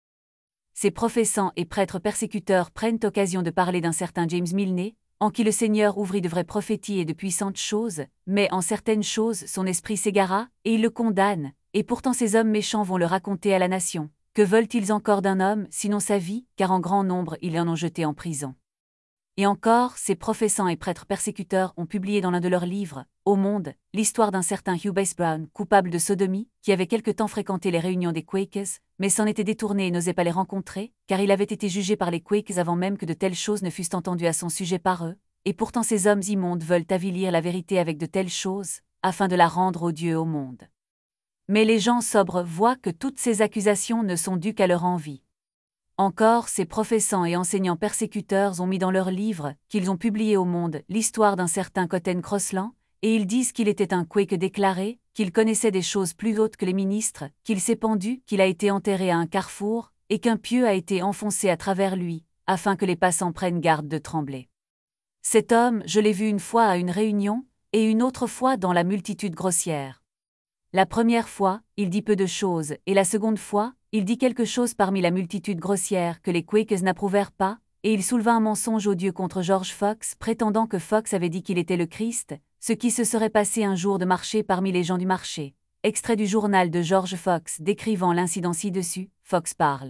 Ces professants et prêtres persécuteurs prennent occasion de parler d'un certain James Milne, en qui le Seigneur ouvrit de vraies prophéties et de puissantes choses, mais en certaines choses son esprit s'égara, et il le condamne, et pourtant ces hommes méchants vont le raconter à la nation. Que veulent-ils encore d'un homme, sinon sa vie, car en grand nombre ils en ont jeté en prison. Et encore, ces professants et prêtres persécuteurs ont publié dans l'un de leurs livres, Au Monde, l'histoire d'un certain Hugh Bass Brown, coupable de sodomie, qui avait quelque temps fréquenté les réunions des Quakers, mais s'en était détourné et n'osait pas les rencontrer, car il avait été jugé par les Quakers avant même que de telles choses ne fussent entendues à son sujet par eux, et pourtant ces hommes immondes veulent avilir la vérité avec de telles choses, afin de la rendre odieux au monde. Mais les gens sobres voient que toutes ces accusations ne sont dues qu'à leur envie. Encore, ces professants et enseignants persécuteurs ont mis dans leurs livres, qu'ils ont publiés au monde, l'histoire d'un certain Cotton Crossland, et ils disent qu'il était un Quaker déclaré, qu'il connaissait des choses plus hautes que les ministres, qu'il s'est pendu, qu'il a été enterré à un carrefour, et qu'un pieu a été enfoncé à travers lui, afin que les passants prennent garde de trembler. Cet homme, je l'ai vu une fois à une réunion, et une autre fois dans la multitude grossière. La première fois, il dit peu de choses, et la seconde fois, il dit quelque chose parmi la multitude grossière que les Quakers n'approuvèrent pas, et il souleva un mensonge odieux contre George Fox, prétendant que Fox avait dit qu'il était le Christ, ce qui se serait passé un jour de marché parmi les gens du marché. Extrait du journal de George Fox décrivant l'incident ci-dessus, Fox parle.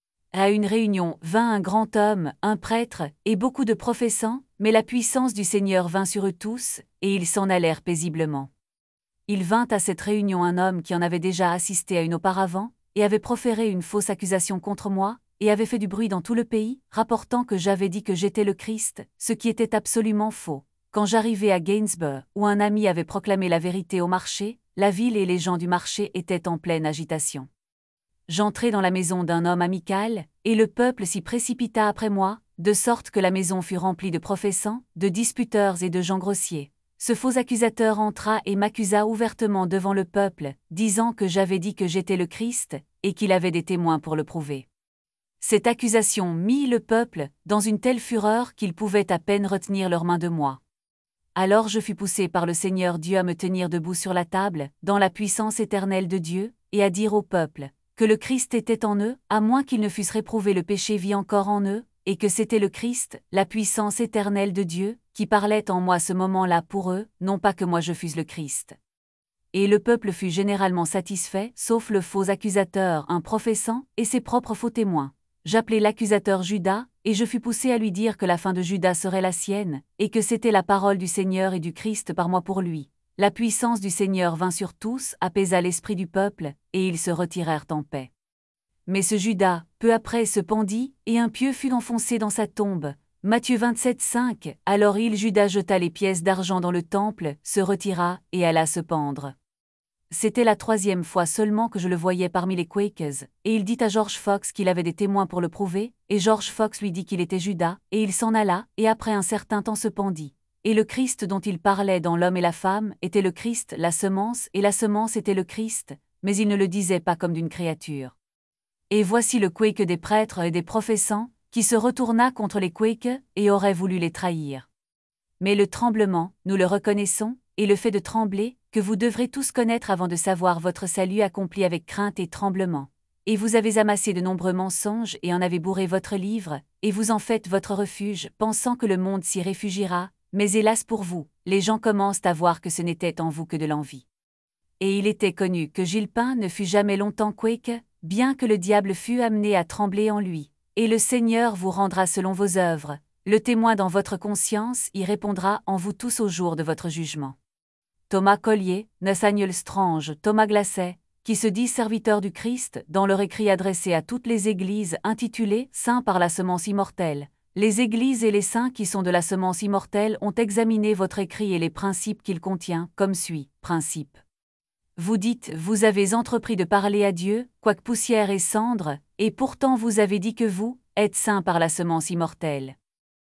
À une réunion vint un grand homme, un prêtre, et beaucoup de professants, mais la puissance du Seigneur vint sur eux tous, et ils s'en allèrent paisiblement. Il vint à cette réunion un homme qui en avait déjà assisté à une auparavant, et avait proféré une fausse accusation contre moi, et avait fait du bruit dans tout le pays, rapportant que j'avais dit que j'étais le Christ, ce qui était absolument faux. Quand j'arrivai à Gainsborough, où un ami avait proclamé la vérité au marché, la ville et les gens du marché étaient en pleine agitation. J'entrai dans la maison d'un homme amical, et le peuple s'y précipita après moi, de sorte que la maison fut remplie de professants, de disputeurs et de gens grossiers. Ce faux accusateur entra et m'accusa ouvertement devant le peuple, disant que j'avais dit que j'étais le Christ, et qu'il avait des témoins pour le prouver. Cette accusation mit le peuple dans une telle fureur qu'ils pouvaient à peine retenir leurs mains de moi. Alors je fus poussé par le Seigneur Dieu à me tenir debout sur la table, dans la puissance éternelle de Dieu, et à dire au peuple que le Christ était en eux, à moins qu'ils ne fussent réprouvés, le péché vit encore en eux, et que c'était le Christ, la puissance éternelle de Dieu, qui parlait en moi ce moment-là pour eux, non pas que moi je fusse le Christ. Et le peuple fut généralement satisfait, sauf le faux accusateur, un professant, et ses propres faux témoins. J'appelai l'accusateur Judas, et je fus poussé à lui dire que la fin de Judas serait la sienne, et que c'était la parole du Seigneur et du Christ par moi pour lui. La puissance du Seigneur vint sur tous, apaisa l'esprit du peuple, et ils se retirèrent en paix. Mais ce Judas, peu après, se pendit, et un pieu fut enfoncé dans sa tombe. Matthieu 27, 5. Alors Judas jeta les pièces d'argent dans le temple, se retira, et alla se pendre. C'était la 3e fois seulement que je le voyais parmi les Quakers, et il dit à George Fox qu'il avait des témoins pour le prouver, et George Fox lui dit qu'il était Judas, et il s'en alla, et après un certain temps se pendit. Et le Christ dont il parlait dans l'homme et la femme était le Christ, la semence, et la semence était le Christ, mais il ne le disait pas comme d'une créature. Et voici le Quaker des prêtres et des professants, qui se retourna contre les Quakers, et aurait voulu les trahir. Mais le tremblement, nous le reconnaissons, et le fait de trembler, que vous devrez tous connaître avant de savoir votre salut accompli avec crainte et tremblement. Et vous avez amassé de nombreux mensonges et en avez bourré votre livre, et vous en faites votre refuge, pensant que le monde s'y réfugiera, mais hélas pour vous, les gens commencent à voir que ce n'était en vous que de l'envie. Et il était connu que Gilpin ne fut jamais longtemps Quaker, bien que le diable fût amené à trembler en lui. Et le Seigneur vous rendra selon vos œuvres, le témoin dans votre conscience y répondra en vous tous au jour de votre jugement. Thomas Collier, Nathaniel Strange, Thomas Glasset, qui se dit serviteurs du Christ, dans leur écrit adressé à toutes les églises intitulé « Saints par la semence immortelle ». Les églises et les saints qui sont de la semence immortelle ont examiné votre écrit et les principes qu'il contient, comme suit, principe. Vous dites, vous avez entrepris de parler à Dieu, quoique poussière et cendre, et pourtant vous avez dit que vous, êtes saints par la semence immortelle.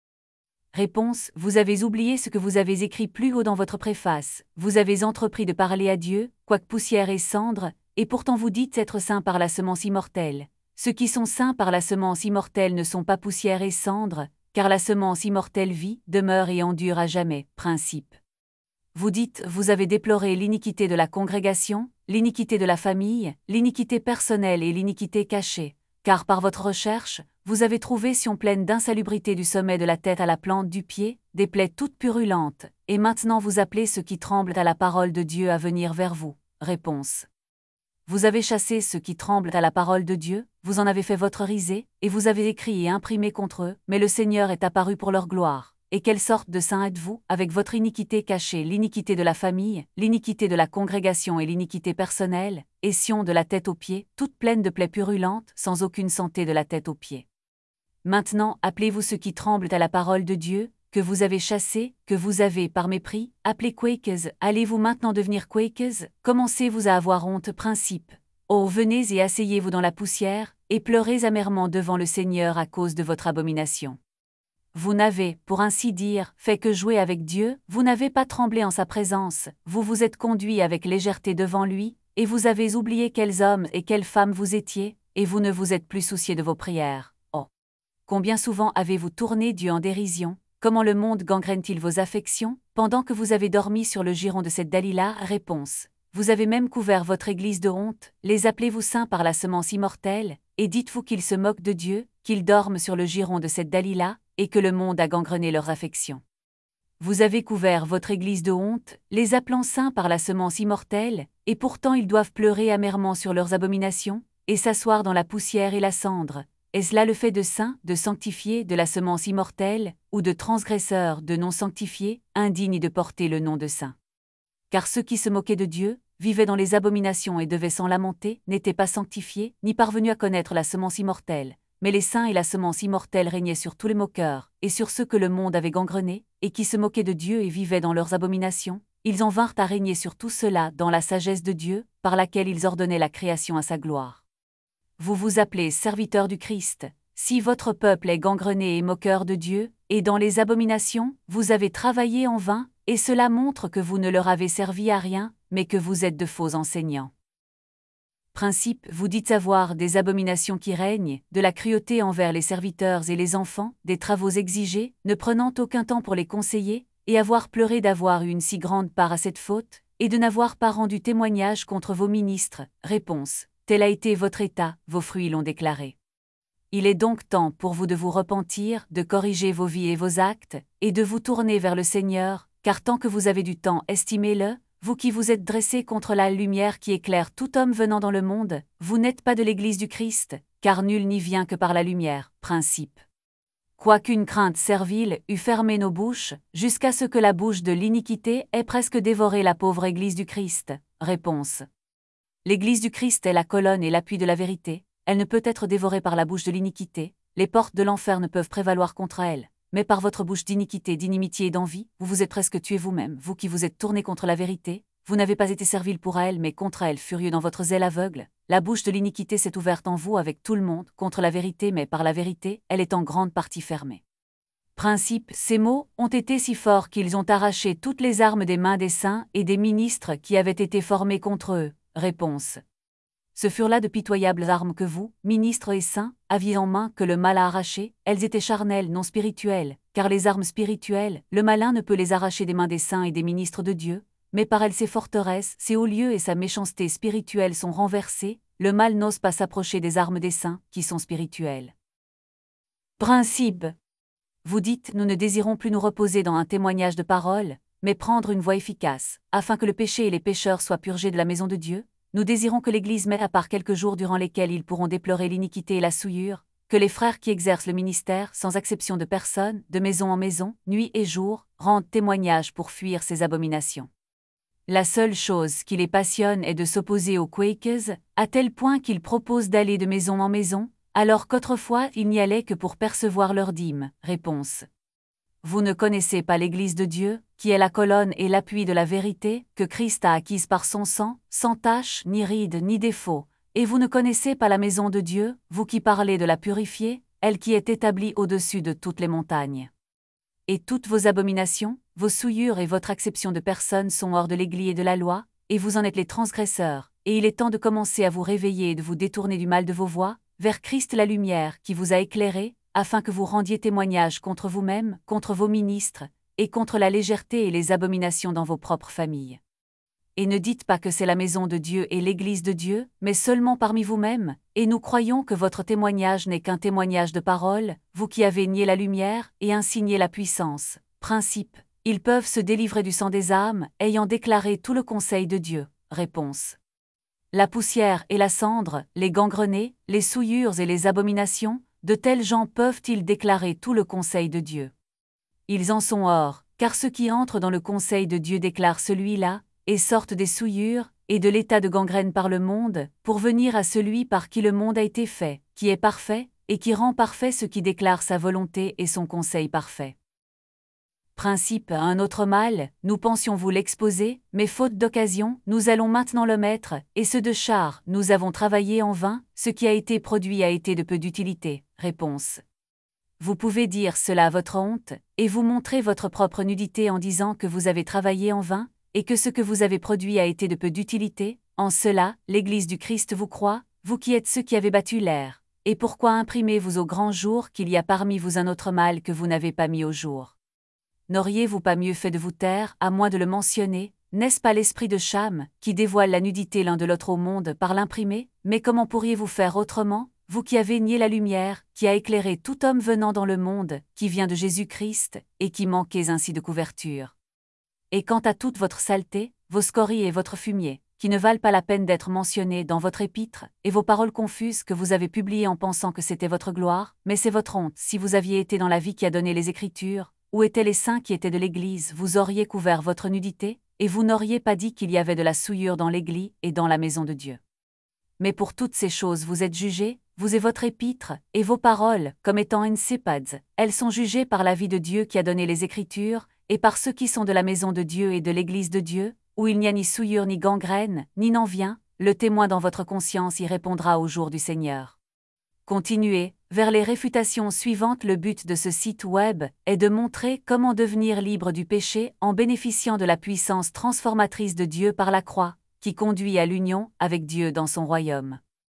Réponse, vous avez oublié ce que vous avez écrit plus haut dans votre préface, vous avez entrepris de parler à Dieu, quoique poussière et cendre, et pourtant vous dites être saints par la semence immortelle. Ceux qui sont saints par la semence immortelle ne sont pas poussière et cendre, car la semence immortelle vit, demeure et endure à jamais, principe. Vous dites, vous avez déploré l'iniquité de la congrégation, l'iniquité de la famille, l'iniquité personnelle et l'iniquité cachée, car par votre recherche, vous avez trouvé Sion pleine d'insalubrité du sommet de la tête à la plante du pied, des plaies toutes purulentes, et maintenant vous appelez ceux qui tremblent à la parole de Dieu à venir vers vous. Réponse. Vous avez chassé ceux qui tremblent à la parole de Dieu, vous en avez fait votre risée, et vous avez écrit et imprimé contre eux, mais le Seigneur est apparu pour leur gloire. Et quelle sorte de saints êtes-vous, avec votre iniquité cachée, l'iniquité de la famille, l'iniquité de la congrégation et l'iniquité personnelle, et Sion de la tête aux pieds, toute pleine de plaies purulentes, sans aucune santé de la tête aux pieds. Maintenant, appelez-vous ceux qui tremblent à la parole de Dieu, que vous avez chassés, que vous avez, par mépris, appelés Quakers. Allez-vous maintenant devenir Quakers? Commencez-vous à avoir honte, principe. Oh, venez et asseyez-vous dans la poussière, et pleurez amèrement devant le Seigneur à cause de votre abomination. Vous n'avez, pour ainsi dire, fait que jouer avec Dieu, vous n'avez pas tremblé en sa présence, vous vous êtes conduit avec légèreté devant lui, et vous avez oublié quels hommes et quelles femmes vous étiez, et vous ne vous êtes plus soucié de vos prières. Oh! Combien souvent avez-vous tourné Dieu en dérision? Comment le monde gangrène-t-il vos affections, pendant que vous avez dormi sur le giron de cette Dalila? Réponse. Vous avez même couvert votre Église de honte, les appelez-vous saints par la semence immortelle, et dites-vous qu'ils se moquent de Dieu, qu'ils dorment sur le giron de cette Dalila, et que le monde a gangrené leurs affections. Vous avez couvert votre Église de honte, les appelant saints par la semence immortelle, et pourtant ils doivent pleurer amèrement sur leurs abominations, et s'asseoir dans la poussière et la cendre. Est-ce là le fait de saints, de sanctifiés, de la semence immortelle, ou de transgresseurs, de non sanctifiés, indignes de porter le nom de saint? Car ceux qui se moquaient de Dieu, vivaient dans les abominations et devaient s'en lamenter, n'étaient pas sanctifiés, ni parvenus à connaître la semence immortelle. Mais les saints et la semence immortelle régnaient sur tous les moqueurs, et sur ceux que le monde avait gangrenés, et qui se moquaient de Dieu et vivaient dans leurs abominations. Ils en vinrent à régner sur tout cela dans la sagesse de Dieu, par laquelle ils ordonnaient la création à sa gloire. Vous vous appelez serviteurs du Christ. Si votre peuple est gangrené et moqueur de Dieu, et dans les abominations, vous avez travaillé en vain, et cela montre que vous ne leur avez servi à rien, mais que vous êtes de faux enseignants. Principe, vous dites avoir des abominations qui règnent, de la cruauté envers les serviteurs et les enfants, des travaux exigés, ne prenant aucun temps pour les conseiller, et avoir pleuré d'avoir eu une si grande part à cette faute, et de n'avoir pas rendu témoignage contre vos ministres. Réponse. Tel a été votre état, vos fruits l'ont déclaré. Il est donc temps pour vous de vous repentir, de corriger vos vies et vos actes, et de vous tourner vers le Seigneur, car tant que vous avez du temps, estimez-le, vous qui vous êtes dressés contre la lumière qui éclaire tout homme venant dans le monde, vous n'êtes pas de l'Église du Christ, car nul n'y vient que par la lumière. Principe. Quoiqu'une crainte servile eût fermé nos bouches, jusqu'à ce que la bouche de l'iniquité ait presque dévoré la pauvre Église du Christ. Réponse. L'Église du Christ est la colonne et l'appui de la vérité, elle ne peut être dévorée par la bouche de l'iniquité, les portes de l'enfer ne peuvent prévaloir contre elle, mais par votre bouche d'iniquité, d'inimitié et d'envie, vous vous êtes presque tué vous-même, vous qui vous êtes tourné contre la vérité, vous n'avez pas été servile pour elle mais contre elle, furieux dans votre zèle aveugle, la bouche de l'iniquité s'est ouverte en vous avec tout le monde, contre la vérité mais par la vérité, elle est en grande partie fermée. Principe, ces mots ont été si forts qu'ils ont arraché toutes les armes des mains des saints et des ministres qui avaient été formés contre eux. Réponse. Ce furent là de pitoyables armes que vous, ministres et saints, aviez en main que le mal a arrachées, elles étaient charnelles, non spirituelles, car les armes spirituelles, le malin ne peut les arracher des mains des saints et des ministres de Dieu, mais par elles ses forteresses, ses hauts lieux et sa méchanceté spirituelle sont renversés, le mal n'ose pas s'approcher des armes des saints, qui sont spirituelles. Principe. Vous dites, nous ne désirons plus nous reposer dans un témoignage de parole, mais prendre une voie efficace, afin que le péché et les pécheurs soient purgés de la maison de Dieu. Nous désirons que l'Église mette à part quelques jours durant lesquels ils pourront déplorer l'iniquité et la souillure, que les frères qui exercent le ministère, sans exception de personne, de maison en maison, nuit et jour, rendent témoignage pour fuir ces abominations. La seule chose qui les passionne est de s'opposer aux Quakers, à tel point qu'ils proposent d'aller de maison en maison, alors qu'autrefois ils n'y allaient que pour percevoir leur dîme. Réponse. Vous ne connaissez pas l'Église de Dieu, qui est la colonne et l'appui de la vérité, que Christ a acquise par son sang, sans tache, ni ride, ni défaut, et vous ne connaissez pas la maison de Dieu, vous qui parlez de la purifier, elle qui est établie au-dessus de toutes les montagnes. Et toutes vos abominations, vos souillures et votre acception de personnes sont hors de l'Église et de la loi, et vous en êtes les transgresseurs, et il est temps de commencer à vous réveiller et de vous détourner du mal de vos voies, vers Christ la lumière qui vous a éclairé, afin que vous rendiez témoignage contre vous-même, contre vos ministres, et contre la légèreté et les abominations dans vos propres familles. Et ne dites pas que c'est la maison de Dieu et l'Église de Dieu, mais seulement parmi vous-mêmes, et nous croyons que votre témoignage n'est qu'un témoignage de parole, vous qui avez nié la lumière et ainsi nié la puissance. Principe. Ils peuvent se délivrer du sang des âmes, ayant déclaré tout le conseil de Dieu. Réponse. La poussière et la cendre, les gangrenés, les souillures et les abominations, de tels gens peuvent-ils déclarer tout le conseil de Dieu? Ils en sont hors, car ceux qui entrent dans le conseil de Dieu déclarent celui-là, et sortent des souillures, et de l'état de gangrène par le monde, pour venir à celui par qui le monde a été fait, qui est parfait, et qui rend parfait ce qui déclare sa volonté et son conseil parfait. Principe. Un autre mal, nous pensions vous l'exposer, mais faute d'occasion, nous allons maintenant le mettre, et ce de char, nous avons travaillé en vain, ce qui a été produit a été de peu d'utilité. Réponse. Vous pouvez dire cela à votre honte, et vous montrer votre propre nudité en disant que vous avez travaillé en vain, et que ce que vous avez produit a été de peu d'utilité. En cela, l'Église du Christ vous croit, vous qui êtes ceux qui avez battu l'air. Et pourquoi imprimez-vous au grand jour qu'il y a parmi vous un autre mal que vous n'avez pas mis au jour? N'auriez-vous pas mieux fait de vous taire, à moins de le mentionner? N'est-ce pas l'esprit de Cham, qui dévoile la nudité l'un de l'autre au monde par l'imprimer? Mais comment pourriez-vous faire autrement, vous qui avez nié la lumière, qui a éclairé tout homme venant dans le monde, qui vient de Jésus-Christ, et qui manquez ainsi de couverture? Et quant à toute votre saleté, vos scories et votre fumier, qui ne valent pas la peine d'être mentionnés dans votre épître, et vos paroles confuses que vous avez publiées en pensant que c'était votre gloire, mais c'est votre honte. Si vous aviez été dans la vie qui a donné les Écritures, où étaient les saints qui étaient de l'Église, vous auriez couvert votre nudité, et vous n'auriez pas dit qu'il y avait de la souillure dans l'Église et dans la maison de Dieu. Mais pour toutes ces choses vous êtes jugés, vous et votre épître, et vos paroles, comme étant insépads, elles sont jugées par la vie de Dieu qui a donné les Écritures, et par ceux qui sont de la maison de Dieu et de l'Église de Dieu, où il n'y a ni souillure ni gangrène, ni n'en vient, le témoin dans votre conscience y répondra au jour du Seigneur. Continuez, vers les réfutations suivantes. Le but de ce site web est de montrer comment devenir libre du péché en bénéficiant de la puissance transformatrice de Dieu par la croix, qui conduit à l'union avec Dieu dans son royaume.